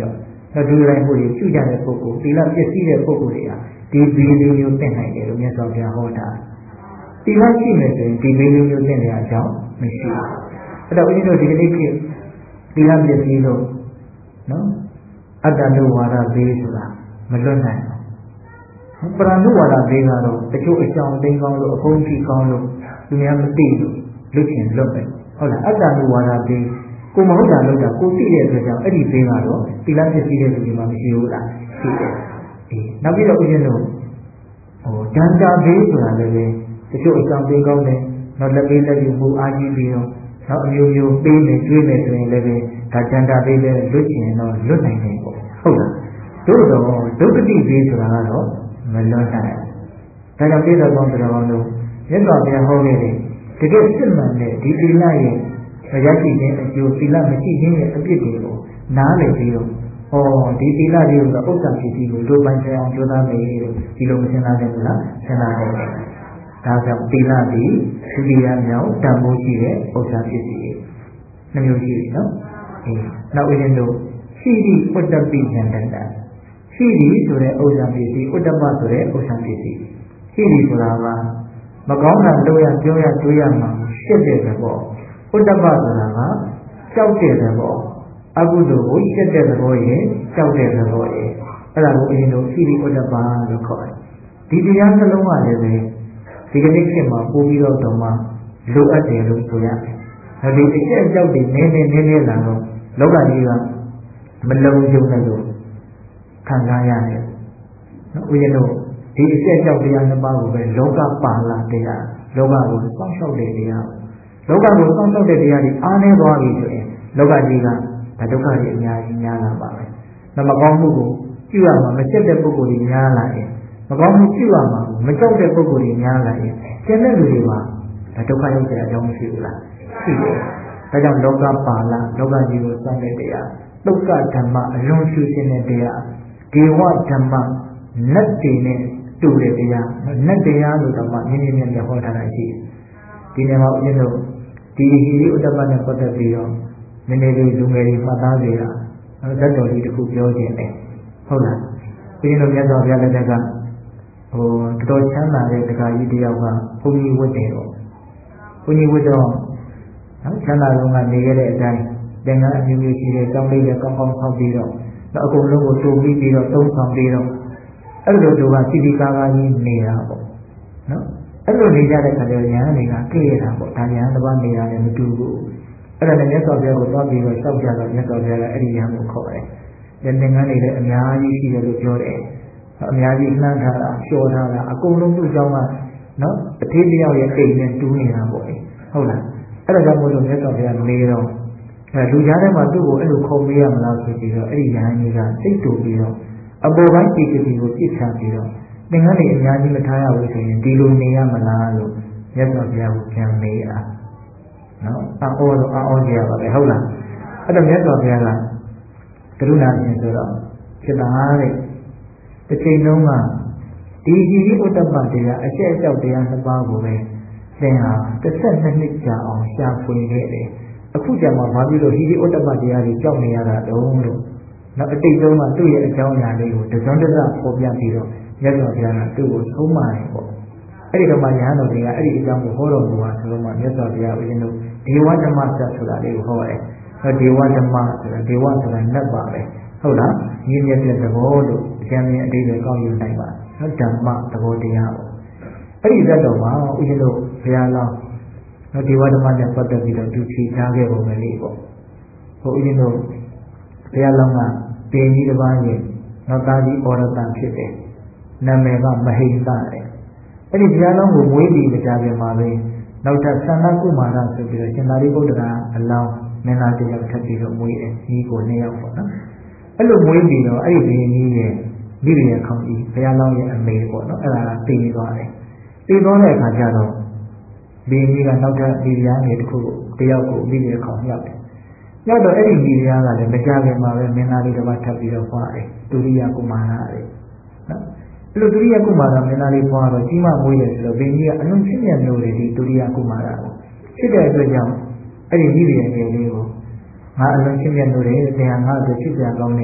Speaker 1: တော့ဒုလိုက်မှုတွေပြုကြတဲ့ပုဂ္ဂိုလ်သီလပျက်စီးတဲ့ပုဂ္ဂိုလ်တွေဟာဒီဘေးလေးမျိုးသင်နိုင်တယ်လို့မြတ်စွာဘုရားဟောတာသီလရှိမယ်ဆိုရင်ဒီဘေးလေးမျိုးသင်ရအကြောင်းမရှိဘူးအဲ့တော့ဦးဇင်းတို့ဒီကနေ့ခေတ်သီလပျက်စီးလို့နော်အတ္တနုဝါဒဘေးဆိုတာမလွတ်နိုင်ဘူးပရဏုဝါဒဘေးကတော့တချို့အကြောင်းသိကောင်းလို့အကုန်ကြီးကောင်းလို့သူများမသိလို့လွတ်ချင်လွတ်ပဲဟုတ်လားအတ္တနုဝါဒဘေးကိုမဟုတ်တာလို့တာကိုသိတဲ့အတွက်ကြောင့်အဲ့ဒီဘေးကတော့သီလပျက်စီးတဲ့လူတွေမှာမရှိဘူးလားရှိတယ်အေးနောက်ပြီးတော့ဦးဇင်းတို့ဟိုဒန္တာဘေးဆိုတာလည်းတချို့အကြောင်းသိကောင်းတယ်နောက်လက်ပေးလက်ယူမှုအားကြီးပြီးတော့နောက်အမျိုးမျိုးပေးမယ်ကျွေးမယ်ဆိုရင်လည်းဒါဒန္တာဘေးလည်းလွတ်ချင်တော့လွတ်နိုင်တယ်ပေါ့ဟုတ်လားတို့တော့ဒုက္ခတိဘေးဆိုတာကတော့မလွတ်နိုင်ဒါကြောင့်ပြည့်စုံသောတရားတော်တို့မြတ်စွာဘုရားဟောခဲ့တဲ့တကယ်စစ်မှန်တဲ့ဒီသီလရဲ့ရရှိခြင်းအကျိုးသီလမရှိခြင်းရဲ့အပြစ်တွေကိုနားလည်ပြီးတော့ဟောဒီသီလတွေကိုဥစ္စာပစ္စည်းကိုတို့ပိုင်ဆိုင်အောင်ကြိုးစားမယ်လို့ဒီလိုမရှင်းလာတယ်လားရှင်းလာတယ်ဒါကြောင့်သီလသည်ဒုတိယမြောက်တန်ဖိုးရှိတဲ့ဥစ္စာပစ္စည်းနှမျိုးရှိပြီနော်အေးနောက်ဦးဇင်းတို့ရှိသည့်ဥတ္တပိဉာဏ်တတရှိသည်ဆိုတဲ့ဥစ္စာပစ္စည်းဥတ္တပဆိုတဲ့ဥစ္စာပစ္စည်းရှိသည်ဆိုတာကမကောင်းတာလုပ်ရပြောရတွေးရမှာရှစ်တဲ့သဘောဥတ္တပဆိုတာကကြောက်တဲ့သဘောအကုသိုလ်ကိုရှစ်တဲ့သဘောရဲ့ကြောက်တဲ့သဘောရဲ့အဲ့ဒါကိုအရင်တို့ရှိသည်ဥတ္တပလို့ခေါ်တယ်ဒီတရားနှလုံးကလည်းပဲဒီကနေ့ခေတ်မှာပို့ပြီးတော့တော့မှလိုအပ်တယ်လို့ဆိုရတယ်။ဒါဒီအကျက်အကြောက်တွေနည်းနည်းနည်းနည်းလာတော့လောကကြီးကမလုံခြုံတဲ့လို့ခံစားရတယ်။နော်ဦးဇင်းတို့ဒီအကျက်အကြောက်တရားနှစ်ပါးကိုပဲလောကပါဠတရားလောကကိုစောင့်ရှောက်တဲ့တရားလောကကိုစောင့်ရှောက်တဲ့တရားတွေအားနည်းသွားပြီဆိုရင်လောကကြီးကဒါဒုက္ခတွေအများကြီးများလာပါပဲ။မကောင်းမှုကိုပြုရမှာမချက်တဲ့ပုဂ္ဂိုလ်တွေများလာရင်မကောင်းမှုပြုရမှာမကြောက်တဲ့ပုဂ္ဂိုလ်တွေများလာရင်ကျန်တဲ့လူတွေပါဒါဒုက္ခရောက်တဲ့အကြောင်းမရှိဘူးလားရှိတယ်ဒါကြောင့်လောကပါဠလောကကြီးကိုစောင့်တဲ့တရားသုက္ကဓမ္မအလွန်ရှုခြင်းတဲ့တရားဒေဝဓမ္မနတ်တွေနဲ့တူတဲ့တရားနတ်တရားလို့ဓမ္မမြင်းမြင်းမြတ်ဟောထားတာရှိတယ်ဒီနေရာမှာဦးဇင်းတို့ဒီဟိရိဥတ္တပနဲ့ပတ်သက်ပြီးတော့နည်းနည်းလေးလူငယ်တွေမှတ်သားကြရဇတ်တော်လေးတစ်ခုပြောခြင်းတယ်ဟုတ်လားဦးဇင်းတို့မြတ်စွာဘုရားလက်ထက်ကဟိုတော်ချမ်းသာတဲ့တခါကြီးတယောက်ကဘုန်းကြီးဝတ်တယ်တော့ဘုန်းကြီးဝတ်တော့နော်ချမ်းသာလုံးကနေရတဲ့အတိုင်းသင်္ကန်းအမျိုးမျိုးရှိတဲ့တောင်းလေးလည်းကောင်းကောင်းဖောက်ပြီးတော့နောက်အကုန်လုံးကိုတူပြီးပြီးတော့သုံးဆောင်ပြီးတော့အဲ့လိုတို့ကစီစီကားကားကြီးနေတာပေါ့နော်အဲ့လိုနေကြတဲ့ခါကျရဟန်းတွေကကြည့်ရတာပေါ့ဒါရဟန်းတစ်ပါးနေတာလည်းမတူဘူးအဲ့ဒါနဲ့မြတ်စွာဘုရားကိုသွားပြီးတော့ရှောက်ကြတော့မြတ်စွာဘုရားကအဲ့ဒီရဟန်းကိုခေါ်တယ်သင်္ကန်းတွေလည်းအများကြီးရှိတယ်လို့ပြောတယ်အများကြီးနှမ်းထားတာလျှော်ထားတာအကုန်လုံးသူ့ကြောင့်ကနော်အသေးတယောက်ရဲ့အိမ်နဲ့တူးနေတာပေါ့လေဟုတ်လားအဲ့ဒါကြောင့်မို့လို့မြတ်စွာဘုရားမေးတော့အဲလူကြားထဲမှာသူ့ကိုအဲ့လိုခုံမေးရမလားဆိုပြီးတော့အဲ့ဒီရဟန်းကြီးကစိတ်တူပြီးတော့အပေါ်ပိုင်းဒီကတိကိုပြစ်ချပြီးတော့သင်္ကန်းတွေအများကြီးမထားရဘူးဆိုရင်ဒီလိုနေရမလားလို့မြတ်စွာဘုရားကိုပြန်မေးတာနော်အော်တော့အော်ကြရပါပဲဟုတ်လားအဲ့တော့မြတ်စွာဘုရားကကရုဏာရှင်ဆိုတော့ဖြစ်တာတဲ့တစ်ချိန်လုံးကဒီဟိရိဥတ္တပတရားအကျက်အကြောက်တရားနှစ်ပါးကိုပဲသင်ဟာတစ်ဆက်နှစ်နှစ်ကြာအောင်ရှာဖွေခဲ့တယ်အခုကြာမှဘာဖြစ်လို့ဟိရိဥတ္တပတရားတွေကြောက်နေရတာတုံးလို့နောက်အတိတ်ဆုံးကသူ့ရဲ့အကြောင်းအရာလေးကိုတစုံတစပေါ်ပြပြီးတော့မြတ်စွာဘုရားကသူ့ကိုဆုံးမတယ်ပေါ့အဲ့ဒီတော့မှယဟန်တော်တွေကအဲ့ဒီအကြောင်းကိုဟောတော်မူပါဆိုတော့မှမြတ်စွာဘုရားဦးဇင်းတို့ဒေဝဓမ္မစဆိုတာလေးကိုဟောတယ်ဒေဝဓမ္မဆိုတာဒေဝဆိုတာနတ်ပါပဲဟုတ်လားရင်းမြစ်တဲ့သဘောလို့အကျဉ်းချင်းအတိတ်ပဲကောင်းယူနိုင်ပါနော်ဓမ္မသဘောတရားပေါ့အဲ့ဒီဇတ်တော်မှာဦးဇင်းတို့ဘုရားလောင်းနော်ဒေဝဓမ္မနဲ့ပတ်သက်ပြီးတော့သူဖြေထားခဲ့ပုံပဲလေးပေါ့ဟိုဦးဇင်းတို့ဘုရားလောင်းကပင်ကြီးတစ်ပါးရဲ့နော်သားကြီးဩရတန်ဖြစ်တယ်နာမည်ကမဟိတတဲ့အဲ့ဒီဘုရားလောင်းကိုမွေးပြီးကြပြန်ပါပဲနောက်ထပ်သန္တာကုမာရဆိုပြီးတော့ရှင်သာရိပုတ္တရာအလောင်းမင်းသားတစ်ယောက်ထပ်ပြီးတော့မွေးတယ်ညီကိုနှစ်ယောက်ပေါ့နော်အဲ့လိုမွေးပြီးတော့အဲ့ဒီဘုရင်ကြီးရဲ့မိဘရဲ့ခေါင်းကြီးဘုရားလောင်းရဲ့အမေပေါ့နော်အဲ့ဒါကတည်နေသွားတယ်တည်သွားတဲ့အခါကျတော့ဘုရင်ကြီးကနောက်ထပ်ဒီရန်ငယ်တစ်ခုကိုတယောက်ကိုမိဘရဲ့ခေါင်းရောက်တယ်ရောက်တော့အဲ့ဒီမိဖုရားကလည်းမကြခင်မှာပဲမင်းသားလေးတစ်ပါးထပ်ပြီးတော့ဖွာတယ်ဒုတိယကုမာရတဲ့နော်အဲ့လိုဒုတိယကုမာရမင်းသားလေးဖွာတော့ကြီးမမွေးတယ်ဆိုတော့ဘုရင်ကြီးကအလွန်ချစ်မြတ်လို့လေဒီဒုတိယကုမာရကိုချစ်တဲ့အတွက်ကြောင့်အဲ့ဒီမိဖုရားငယ်လေးကိုငါအလွန်ချစ်မြတ်လို့တယ်ဆရာငါ့ကိုချစ်ကြကောင်းတဲ့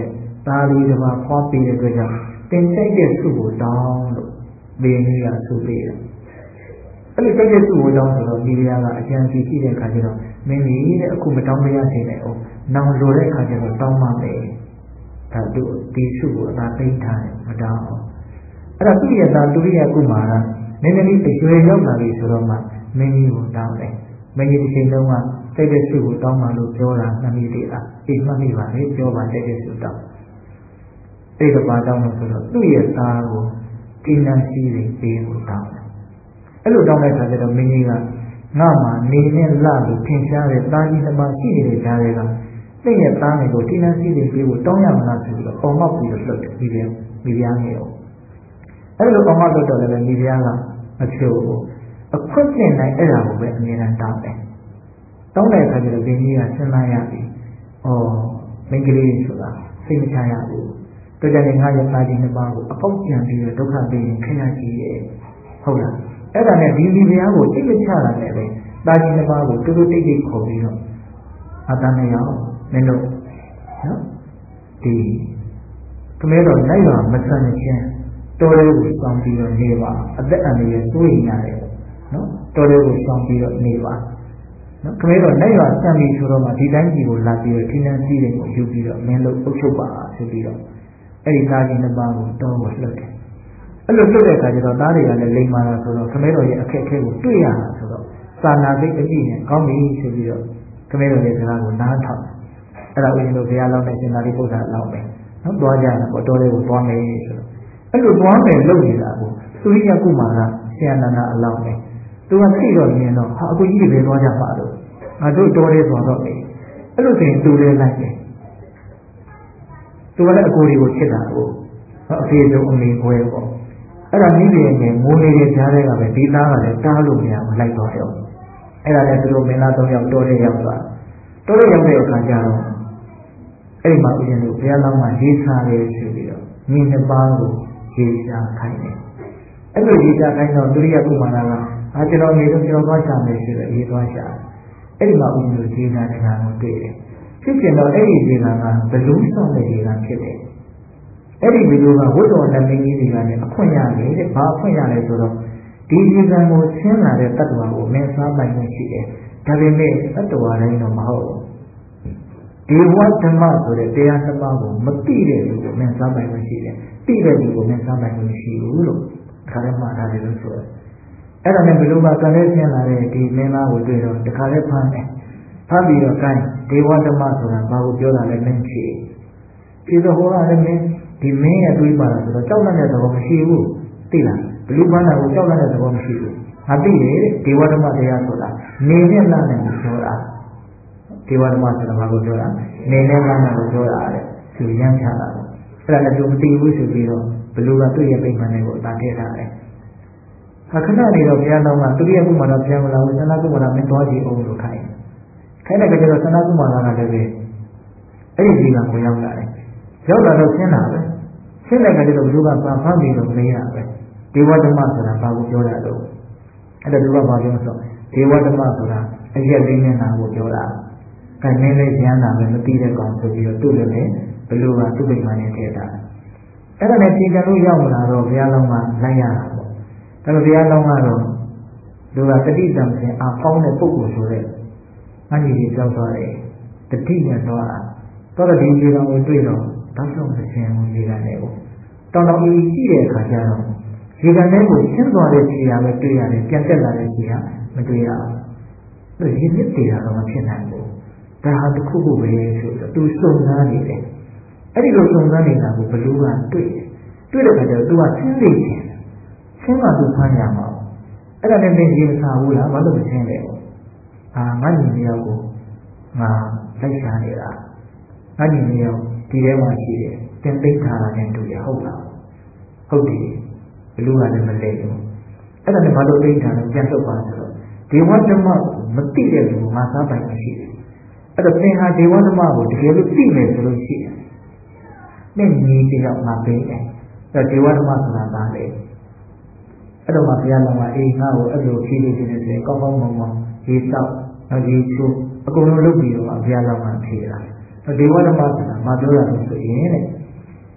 Speaker 1: သားလေးတစ်ပါးဖွားပေးတဲ့အတွက်ကြောင့်တင်ကြိုက်တဲ့စုကိုတောင်းလို့ဘယ်နည်းကဆိုပေးတယ်အဲ့လိုကြိုက်တဲ့စုကိုတောင်းဆိုတော့မိဖုရားကအကြံစီရှိတဲ့အခါကျတော့မင်းကြီးတဲ့အခုမတောင်းမရသေးနဲ့အောင်နောင်လိုတဲ့အခါကျတော့တောင်းပါမယ်ဒါတို့ဒီစုကိုအသာသိမ်းထားတယ်မတောင်းအောင်အဲ့ဒါသူ့ရဲ့သားဒုတိယကုမာရနည်းနည်းလေးအရွယ်ရောက်လာပြီဆိုတော့မှမင်းကြီးကိုတောင်းတယ်မင်းကြီးတစ်ချိန်လုံးကတိုက်တဲ့စုကိုတောင်းမှလို့ပြောတာမှတ်မိသေးလားအိမ်မှတ်မိပါလေပြောပါတိုက်တဲ့စုတောင်းအဲ့ဒါပါတောင်းလို့ဆိုတော့သူ့ရဲ့သားကိုကိန်းနဲ့စီးတွေပေးဖို့တောင်းတယ်အဲ့လိုတောင်းတဲ့အခါကျတော့မင်းကြီးကငါမှနေနဲ့လလို့ထင်ရှားတဲ့သားကြီးတစ်ပါးရှိနေတဲ့ကြားတွေကတင့်ရဲ့သားငယ်ကိုကိန်းနဲ့စီးတွေပေးဖို့တောင်းရမလားဆိုပြီးတော့အော်မောက်ပြီးတော့လှုပ်တယ်ဒီပြန်ဒီပြန်ငယ်ကိုအဲ့လိုအော်မောက်လှုပ်တော့လည်းမိဖုရားကအဖြို့အခွင့်ပြင်နိုင်အဲ့ဒါကိုပဲအမြဲတမ်းတောင်းတယ်တောင်းတဲ့အခါကျတော့ဘင်းကြီးကစဉ်းစားရပြီ။အော်မိန်းကလေးဆိုတာစိတ်မချရဘူး။တို့ကြတဲ့ငါရဲ့သားကြီးနှစ်ပါးကိုအပေါက်ကျန်ပြီးတော့ဒုက္ခပေးရင်ခရကြီးရဲ့ဟုတ်လား။အဲ့ဒါနဲ့ဒီဒီဘုရားကိုစိတ်မချတာနဲ့ပဲသားကြီးနှစ်ပါးကိုတူတူတိတ်တိတ်ခေါ်ပြီးတော့အတန်းနဲ့ရောမင်းတို့နော်ဒီကမဲတော့လိုက်ပါမဆန်ချင်းတော်လေးကိုစောင်းပြီးတော့နေပါအသက်အန္တရာယ်စိုးရိမ်ရတယ်နော်တော်လေးကိုစောင်းပြီးတော့နေပါနော်ခမဲတော့နိုင်ရွာစံပြီးဆိုတော့မှဒီတိုင်းကြီးကိုလာပြီးတော့ထိနှံစည်းတွေကိုယူပြီးတော့မင်းတို့အုပ်ချုပ်ပါဆိုပြီးတော့အဲ့ဒီသားကြီးနှစ်ပါးကိုတောကိုလှုပ်တယ်အဲ့လိုလှုပ်တဲ့အခါကျတော့သားတွေကလည်းလိမ်မာတာဆိုတော့ခမဲတော်ရဲ့အခက်အခဲကိုတွေ့ရတာဆိုတော့စာနာစိတ်အကြည့်နဲ့ကောင်းပြီဆိုပြီးတော့ခမဲတော်ရဲ့စကားကိုနားထောင်အဲ့ဒါဦးဇင်းတို့ဘုရားလောက်နဲ့ရှင်သာရိပုတ္တရာလောက်ပဲနော်သွားကြတယ်ပေါ့တော်လေးကိုသွားမယ်ဆိုတော့အဲ့လိုသွားမယ်လုပ်နေတာကိုသုရိယကုမာရဆရာနန္ဒအလောင်းပဲသူကသိတော့မြင်တော့ဟာအကူကြီးတွေပဲသွားကြပါလို့ငါတို့တော်လေးသွားတော့မယ်အဲ့လိုဆိုရင်သူလည်းလိုက်တယ်သူကလည်းအကူတွေကိုချစ်တာကိုအဖေတို့အမေခွဲပေါ့အဲ့ဒါမိခင်နဲ့မိုးနေတဲ့ကြားထဲကပဲဒီသားကလည်းတားလို့မရဘူးလိုက်သွားရောအဲ့ဒါလည်းသူတို့မင်းသားသုံးယောက်တော်လေးရောက်သွားတော်လေးရောက်တဲ့အခါကျတော့အဲ့ဒီမှာဦးဇင်းတို့ဘုရားလောင်းကရေးစားလေးဆိုပြီးတော့ညီနှစ်ပါးကိုရေးစားခိုင်းတယ်အဲ့လိုရေးစားခိုင်းတော့ဒုတိယကုမာရကအာကျွန်တော်နေတော့ကျွန်တော်သွားရှာမယ်ဆိုတော့ရေးသွားရှာအဲ့ဒီမှာဦးဇင်းတို့ရေးစားတဲ့ကောင်ကိုတွေ့တယ်ဖြစ်ကျင်တော့အဲ့ဒီရေးစားကဘလူးဆောင်တဲ့ရေးစားဖြစ်တယ်အဲ့ဒီဘလူးကဝတ်တော်နဲ့မင်းကြီးတွေကလည်းအခွင့်ရတယ်တဲ့ဘာအခွင့်ရလဲဆိုတော့ဒီရေးစားကိုဆင်းလာတဲ့တ attva ကိုမင်းစားပိုင်နေရှိတယ်ဒါပေမဲ့တ attva တိုင်းတော့မဟုတ်ဒီဝတ္တမဆိုတဲ့တရားနှစ်ပါးကိုမသိတဲ့လူကိုမင်းစားပိုင်မရှိတယ်သိတဲ့လူကိုမင်းစားပိုင်မရှိဘူးလို့ခါရမှထားတယ်လို့ဆိုတယ်အဲ့ဒါနဲ့ဘယ်လိုမှကလည်းဆင်းလာတဲ့ဒီမင်းသားကိုတွေ့တော့တခါလဲဖမ်းတယ်ဖမ်းပြီးတော့ကိုင်းဒေဝဓမ္မဆိုတာဘာကိုပြောတာလဲမင်းဖြေဖြေတော့ဟောတာလည်းမင်းဒီမင်းရဲ့တွေးပါတာဆိုတော့ကြောက်လန့်တဲ့သဘောမရှိဘူးသိလားဘလူးပန်းတာကိုကြောက်လန့်တဲ့သဘောမရှိဘူးငါသိတယ်တဲ့ဒေဝဓမ္မတရားဆိုတာနေနဲ့လန့်နဲ့ကိုပြောတာဒေဝဓမ္မဆိုတာဘာကိုပြောတာနေနဲ့လန့်နဲ့ကိုပြောတာတဲ့သူရမ်းချတာအဲ့ဒါလည်းသူမသိဘူးဆိုပြီးတော့ဘလူးကသူ့ရဲ့ပိဋကနဲ့ကိုအသာထည့်ထားတယ်အခဏနေတော့ဘုရားတော်ကသူရဲ့ကုမာရပြန်လာလို့သန္တာကုမာရမင်းသွားကြည့်အောင်လို့ခိုင်းခိုင်းတဲ့ကြတော့သန္တာကုမာရကလည်းပဲအဲ့ဒီဒီကကိုရောက်လာတယ်ရောက်လာတော့ရှင်းတာပဲရှင်းတဲ့ကြတော့ဘုရားကဖမ်းပြီးတော့မေးတာပဲဒေဝဓမ္မဆိုတာဘာကိုပြောတာလို့အဲ့ဒါသူကဘာပြောဆိုဒေဝဓမ္မဆိုတာအရက်လေးနဲ့နာကိုပြောတာခိုင်းနေလေးရမ်းတာပဲမသိတဲ့ကောင်ဆိုပြီးတော့သူ့လည်းပဲဘလူးကသူ့ပိဋကနဲ့ထည့်တာအဲ့ဒါနဲ့ပြင်ကလို့ရောက်လာတော့ဘုရားလုံးကလိုက်ရတာဒါပေမဲ့ဘုရားလောင်းကတော့သူကတတိတံစင်အဖောင်းတဲ့ပုဂ္ဂိုလ်ဆိုတဲ့အညီကြီးကြောက်သွားတယ်တတိနဲ့သွားတာတော့ဒီခြေတော်ကိုတွေ့တော့တောက်ဆုံးတစ်ရှင်ကိုခြေကနဲ့ကိုတောင်းတောင်းအီကြည့်တဲ့အခါကျတော့ခြေကနဲ့ကိုရှင်းသွားတဲ့ခြေရပဲတွေ့ရတယ်ပြန်တက်လာတဲ့ခြေကမတွေ့ရဘူးသူရင်းမြစ်တည်တာတော့မဖြစ်နိုင်ဘူးဒါဟာတစ်ခုခုပဲဆိုတော့သူစုံစမ်းနေတယ်အဲ့ဒီလိုစုံစမ်းနေတာကိုဘလူးကတွေ့တယ်တွေ့တဲ့အခါကျတော့သူကဆင်းနေတယ်ဆင်းမှသူဖမ်းရမှာအဲ့ဒါနဲ့မင်းကြီးမစားဘူးလားဘာလို့မဆင်းလဲအာငါညီမယောက်ကိုငါလိုက်ရှာနေတာငါညီမယောက်ဒီထဲမှာရှိတယ်တင်သိထားတာနဲ့တူတယ်ဟုတ်လားဟုတ်တယ်ဘလူးကလည်းမလဲဘူးအဲ့ဒါနဲ့ဘာလို့သိထားလဲပြန်ထုတ်ပါဆိုတော့ဒေဝဓမ္မမသိတဲ့လူကငါစားပိုင်မရှိဘူးအဲ့တော့သင်ဟာဒေဝဓမ္မကိုတကယ်လို့သိမယ်ဆိုလို့ရှိရင်နဲ့ညီတယောက်ငါပေးတယ်အဲ့တော့ဒေဝဓမ္မဆိုတာဘာလဲအဲ့တော့မှဘုရားတော်ကအေးငါ့ကိုအဲ့လိုဖြေးလို့ရှိနေတယ်ကောင်းကောင်းမွန်မွန်ရေတောက်ရေချိုးအကုန်လုံးလုပ်ပြီးတော့ဘုရားတော်ကဖြေတာဒေဝဓမ္မဆိုတာမပြောရလို့ဆိုရင်တဲ့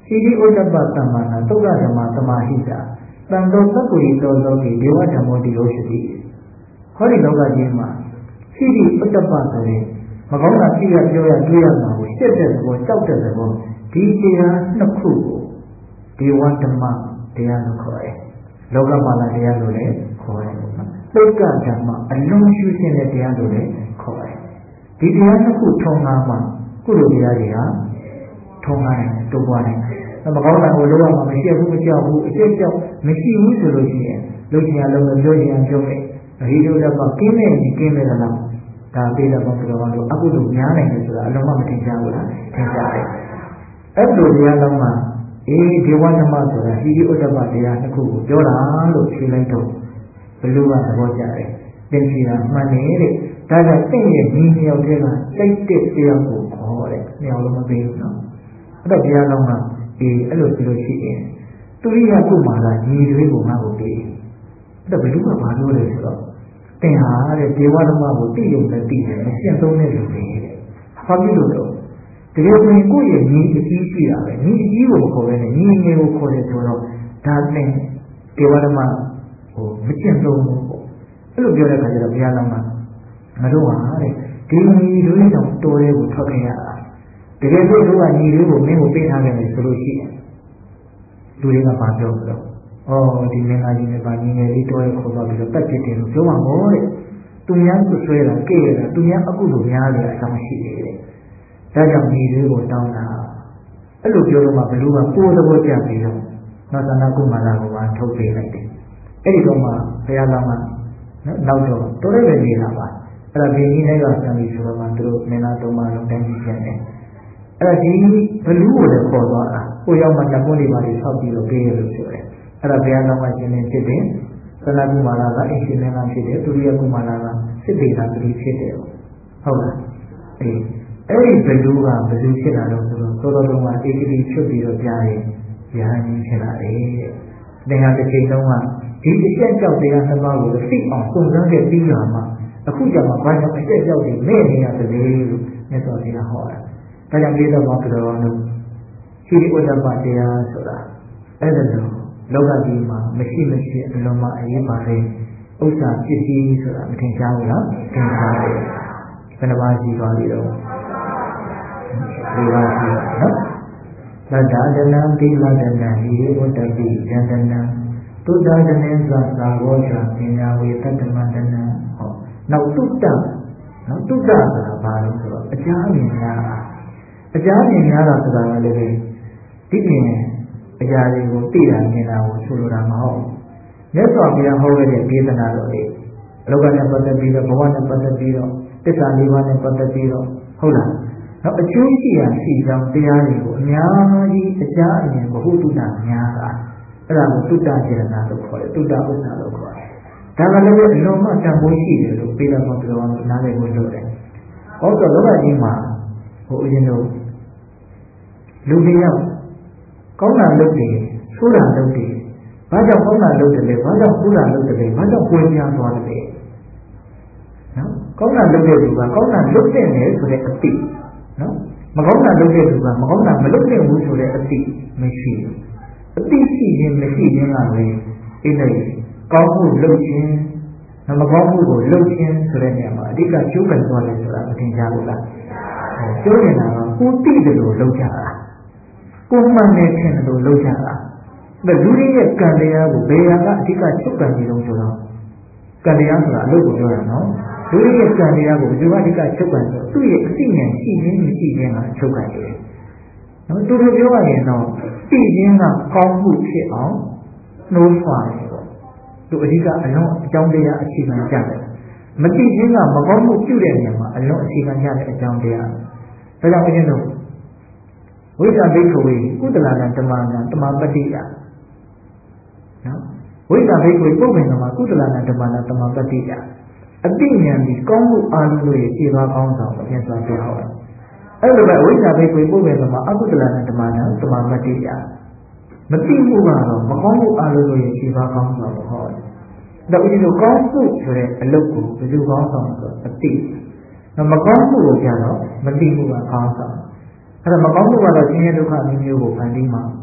Speaker 1: ဟိရိဥဒ္ဒပသမ္မာနာသုဒ္ဓဓမ္မသမာဟိတာတန်တော်သက္ကုရိတောလောကိဒေဝဓမ္မောတိရောရှိတိဟောဒီလောကကြီးမှာဟိရိဥဒ္ဒပဆိုတဲ့မကောင်းတာကြည့်ရပြောရတွေးရမှာကိုရှက်တဲ့သဘောကြောက်တဲ့သဘောဒီတရားနှစ်ခုကိုဒေဝဓမ္မတရားလို့ခေါ်တယ်လောကပါဠိတရားလို့လည်းခေါ်တယ်နော်သုဒ္ဓဓမ္မအလုံးရှုခြင်းတဲ့တရားလို့လည်းခေါ်တယ်ဒီတရားနှစ်ခုထုံငါမှကုသိုလ်တရားတွေဟာထုံငါတယ်တိုးပွားတယ်မကောင်းတာကိုလောကမှာမရှိဘူးမကြောက်ဘူးအကျက်ကြောက်မရှိဘူးဆိုလို့ရှိရင်လုပ်ချင်ရလုပ်မပြောချင်ရပြောမယ်အဟိတုဒ္ဓပကင်းနေရင်ကင်းနေသလားဒါပေတဲ့ဘုရားတော်ကအကုသိုလ်များနိုင်တယ်ဆိုတာအလုံးမမထင်ရှားဘူးလားထင်ရှားတယ်အဲ့လိုတရားလုံးမှာအေးဒေဝဓမ္မဆိုတာဟိရိဥဒ္ဒပတရားတစ်ခုကိုပြောတာလို့ဖြေလိုက်တော့ဘယ်လိုကသဘောကျတယ်သင်ဖြေတာမှန်တယ်တဲ့ဒါကြောင့်တင့်ရဲ့ညီမြောက်တဲ့ကစိတ်တဲ့တရားကိုခေါ်တဲ့မြောက်လို့မပေးဘူးနော်အဲ့တော့ဘုရားလုံးကအေးအဲ့လိုပြောလို့ရှိရင်သူရိယကုမာကညီတွေကိုငါ့ကိုပေးအဲ့တော့ဘယ်လိုကဘာလို့လဲဆိုတော့သင်ဟာတဲ့ဒေဝဓမ္မကိုသိရုံနဲ့သိတယ်မရှင်းသုံးတဲ့လူတွေတဲ့ဘာဖြစ်လို့လဲတကယ်ဆိုရင်ကိုယ့်ရဲ့ညီအကြီးရှိတာပဲညီအကြီးကိုမခေါ်ဘဲနဲ့ညီငယ်ကိုခေါ်တယ်ဆိုတော့ဒါနဲ့ဒေဝဓမ္မဟိုမရှင်းသုံးဘူးပေါ့အဲ့လိုပြောတဲ့အခါကျတော့ဘုရားလောင်းကငါတို့ဟာတဲ့ဒီညီတွေတောင်တော်တဲ့ကိုထွက်ခဲ့ရတာတကယ်လို့တို့ကညီတွေကိုမင်းကိုပေးထားခဲ့တယ်ဆိုလို့ရှိရင်လူတွေကဘာပြောကြတော့အော်ဒီမင်းသားကြီးနဲ့ဗာညီငယ်လေးတော်ရခေါ်သွားပြီးတော့တက်ဖြစ်တယ်လို့ပြောမှာမို့တဲ့သူများကိုဆွဲတာကြည့်ရတာသူများအကုသိုလ်များတယ်အကြောင်းရှိတယ်တဲ့ဒါကြောင့်ညီတွေကိုတောင်းတာအဲ့လိုပြောတော့မှဘလူကကိုယ်သဘောကျပြီးတော့နောက်သနာကုမာလာကိုပါထုတ်ပေးလိုက်တယ်အဲ့ဒီတော့မှဘုရားလောင်းကနောက်တော့တော်ရဲပဲနေတာပါအဲ့ဒါဘင်းကြီးတွေကဆံပြီးဆိုတော့မှသူတို့မင်းသားသုံးပါးလုံးတိုင်းကြည့်ပြန်တယ်အဲ့ဒါဒီဘလူကိုလည်းခေါ်သွားတာကိုရောက်မှလက်ပွန်းတွေပါပြီးဆောက်ပြီးတော့ပေးရလို့ဆိုတယ်အဲ့ဒါဘုရားတော်ကရှင်နေဖြစ်တယ်သနကုမာလာကအရှင်မင်းသားဖြစ်တယ်သူရိယကုမာလာကစစ်တေသာတိဖြစ်တယ်ဟုတ်လားအေးအဲ့ဒီဘလူကဘလူဖြစ်တာလို့ဆိုတော့သောတော်တော်ကဧကတိဖြစ်ပြီးတော့ကြားရင်ဉာဏ်ကြီးဖြစ်လာတယ်တဲ့သင်္ဟာတစ်ချိန်လုံးကဒီအကျက်ကြောက်တရားနှစ်ပါးကိုသိအောင်စုံစမ်းခဲ့ပြီးရမှာအခုကျမှဘာကြောင့်အကျက်ကြောက်တွေမဲ့နေရတယ်လေလို့မြတ်စွာဘုရားဟောတာဒါကြောင့်ပြေတော့ဘာပြောတော့လို့ဟိရိဥဒ္ဒပတရားဆိုတာအဲ့ဒါလို့လောကကြီးမှာမရှိမရှိအလုံးမအရေးပါတဲ့ဥစ္စာပစ္စည်းဆိုတာမထင်ရှားဘူးလားထင်ရှားတယ်ဘယ်နှပါးရှိသွားပြီတော့ဒီပါးရှိနော်သတ္တဒနံသီလဒနံဟိရိဥဒ္ဒပိယန္တနံသုဒ္ဓဒနံသသာဝောချပညာဝေတတ္တမဒနံဟောနောက်တုတ္တနော်တုတ္တဆိုတာဘာလို့ဆိုတော့အကြအမြင်များအကြအမြင်များတာဆိုတာကလည်းဒီပြင်အရာတွေကိုသိတာမြင်တာကိုဆိုလိုတာမဟုတ်မြတ်စွာဘုရားဟောခဲ့တဲ့ဒေသနာတော်တွေအလောကနဲ့ပတ်သက်ပြီးတော့ဘဝနဲ့ပတ်သက်ပြီးတော့တစ္ဆာလေးပါးနဲ့ပတ်သက်ပြီးတော့ဟုတ်လားနောက်အကျိုးရှိရာရှိကြောင်းတရားတွေကိုအများကြီးအကြအမြင်ဘဟုတုတ္တများတာအဲ့ဒါကိုတုတ္တစေတနာလို့ခေါ်တယ်တုတ္တဥစ္စာလို့ခေါ်တယ်ဒါကလည်းအလုံးမတန်ဖိုးရှိတယ်လို့ပြည်တော်ဘုရားကနားလည်ဖို့လိုတယ်ဟောတော့လောကကြီးမှာဟိုအရင်တို့လူတွေရောက်ကောင်းတာလုပ်တယ်ဆိုးတာလုပ်တယ်ဘာကြောင့်ကောင်းတာလုပ်တယ်လဲဘာကြောင့်ဆိုးတာလုပ်တယ်လဲဘာကြောင့်ပွေများသွားတယ်လဲနော်ကောင်းတာလုပ်တဲ့လူကကောင်းတာလုပ်တဲ့နယ်ဆိုတဲ့အသိနော်မကောင်းတာလုပ်တဲ့လူကမကောင်းတာမလုပ်တဲ့ဘူးဆိုတဲ့အသိမရှိဘူးအသိရှိခြင်းမရှိခြင်းကလည်းအဲ့ဒါကောင်းမှုလုပ်ခြင်းမကောင်းမှုကိုလုပ်ခြင်းဆိုတဲ့နေရာမှာအဓိကကျိုးပန်သွားတယ်ဆိုတာမထင်ရှားဘူးလားဟောကျိုးနေတာကကိုသိတယ်လို့လုပ်ကြတာကိုမှန်တယ်ထင်တယ်လို့လုပ်ကြတာဒါလူတွေရဲ့ကံတရားကိုဘယ်ဟာကအဓိကချုပ်ကံနေလို့ဆိုတော့ကံတရားဆိုတာအလုပ်ကိုပြောတာနော်လူတွေရဲ့ကံတရားကိုဘယ်သူကအဓိကချုပ်ကံဆိုသူ့ရဲ့အသိဉာဏ်ရှိခြင်းမရှိခြင်းကချုပ်ကံတယ်နော်သူတို့ပြောရရင်တော့သိခြင်းကကောင်းမှုဖြစ်အောင်နှိုးဆွတယ်ပေါ့သူအဓိကအလုံးအကြောင်းတရားအခြေခံကြတယ်မသိခြင်းကမကောင်းမှုပြုတဲ့နေရာမှာအလုံးအခြေခံကြတဲ့အကြောင်းတရားဒါကြောင့်အရင်တော့ဝိဇ္ဇာဘိက္ခဝေကုသလနာဓမ္မနာတမပတ္တိယနော်ဝိဇ္ဇာဘိက္ခဝေပုပ္ပေနမှာကုသလနာဓမ္မနာတမပတ္တိယအတိဉာဏ်ဒီကောင်းမှုအာလုံးတို့ရဲ့ခြေပါကောင်းဆောင်မြတ်စွာဘုရားဟောတယ်အဲ့လိုပဲဝိဇ္ဇာဘိက္ခဝေပုပ္ပေနမှာအကုသလနာဓမ္မနာတမပတ္တိယမသိမှုကတော့မကောင်းမှုအာလုံးတို့ရဲ့ခြေပါကောင်းဆောင်ဟောတယ်ဒါဥဒိလိုကောင်းမှုဆိုတဲ့အလုပ်ကိုဘယ်လိုကောင်းဆောင်ဆိုအတိမကောင်းမှုကိုကြတော့မသိမှုကကောင်းဆောင်အဲ့ဒါမကောင်းမှုကတော့ဆင်းရဲဒုက္ခမျိုးမျိုးကိုဖန်တီးမှာ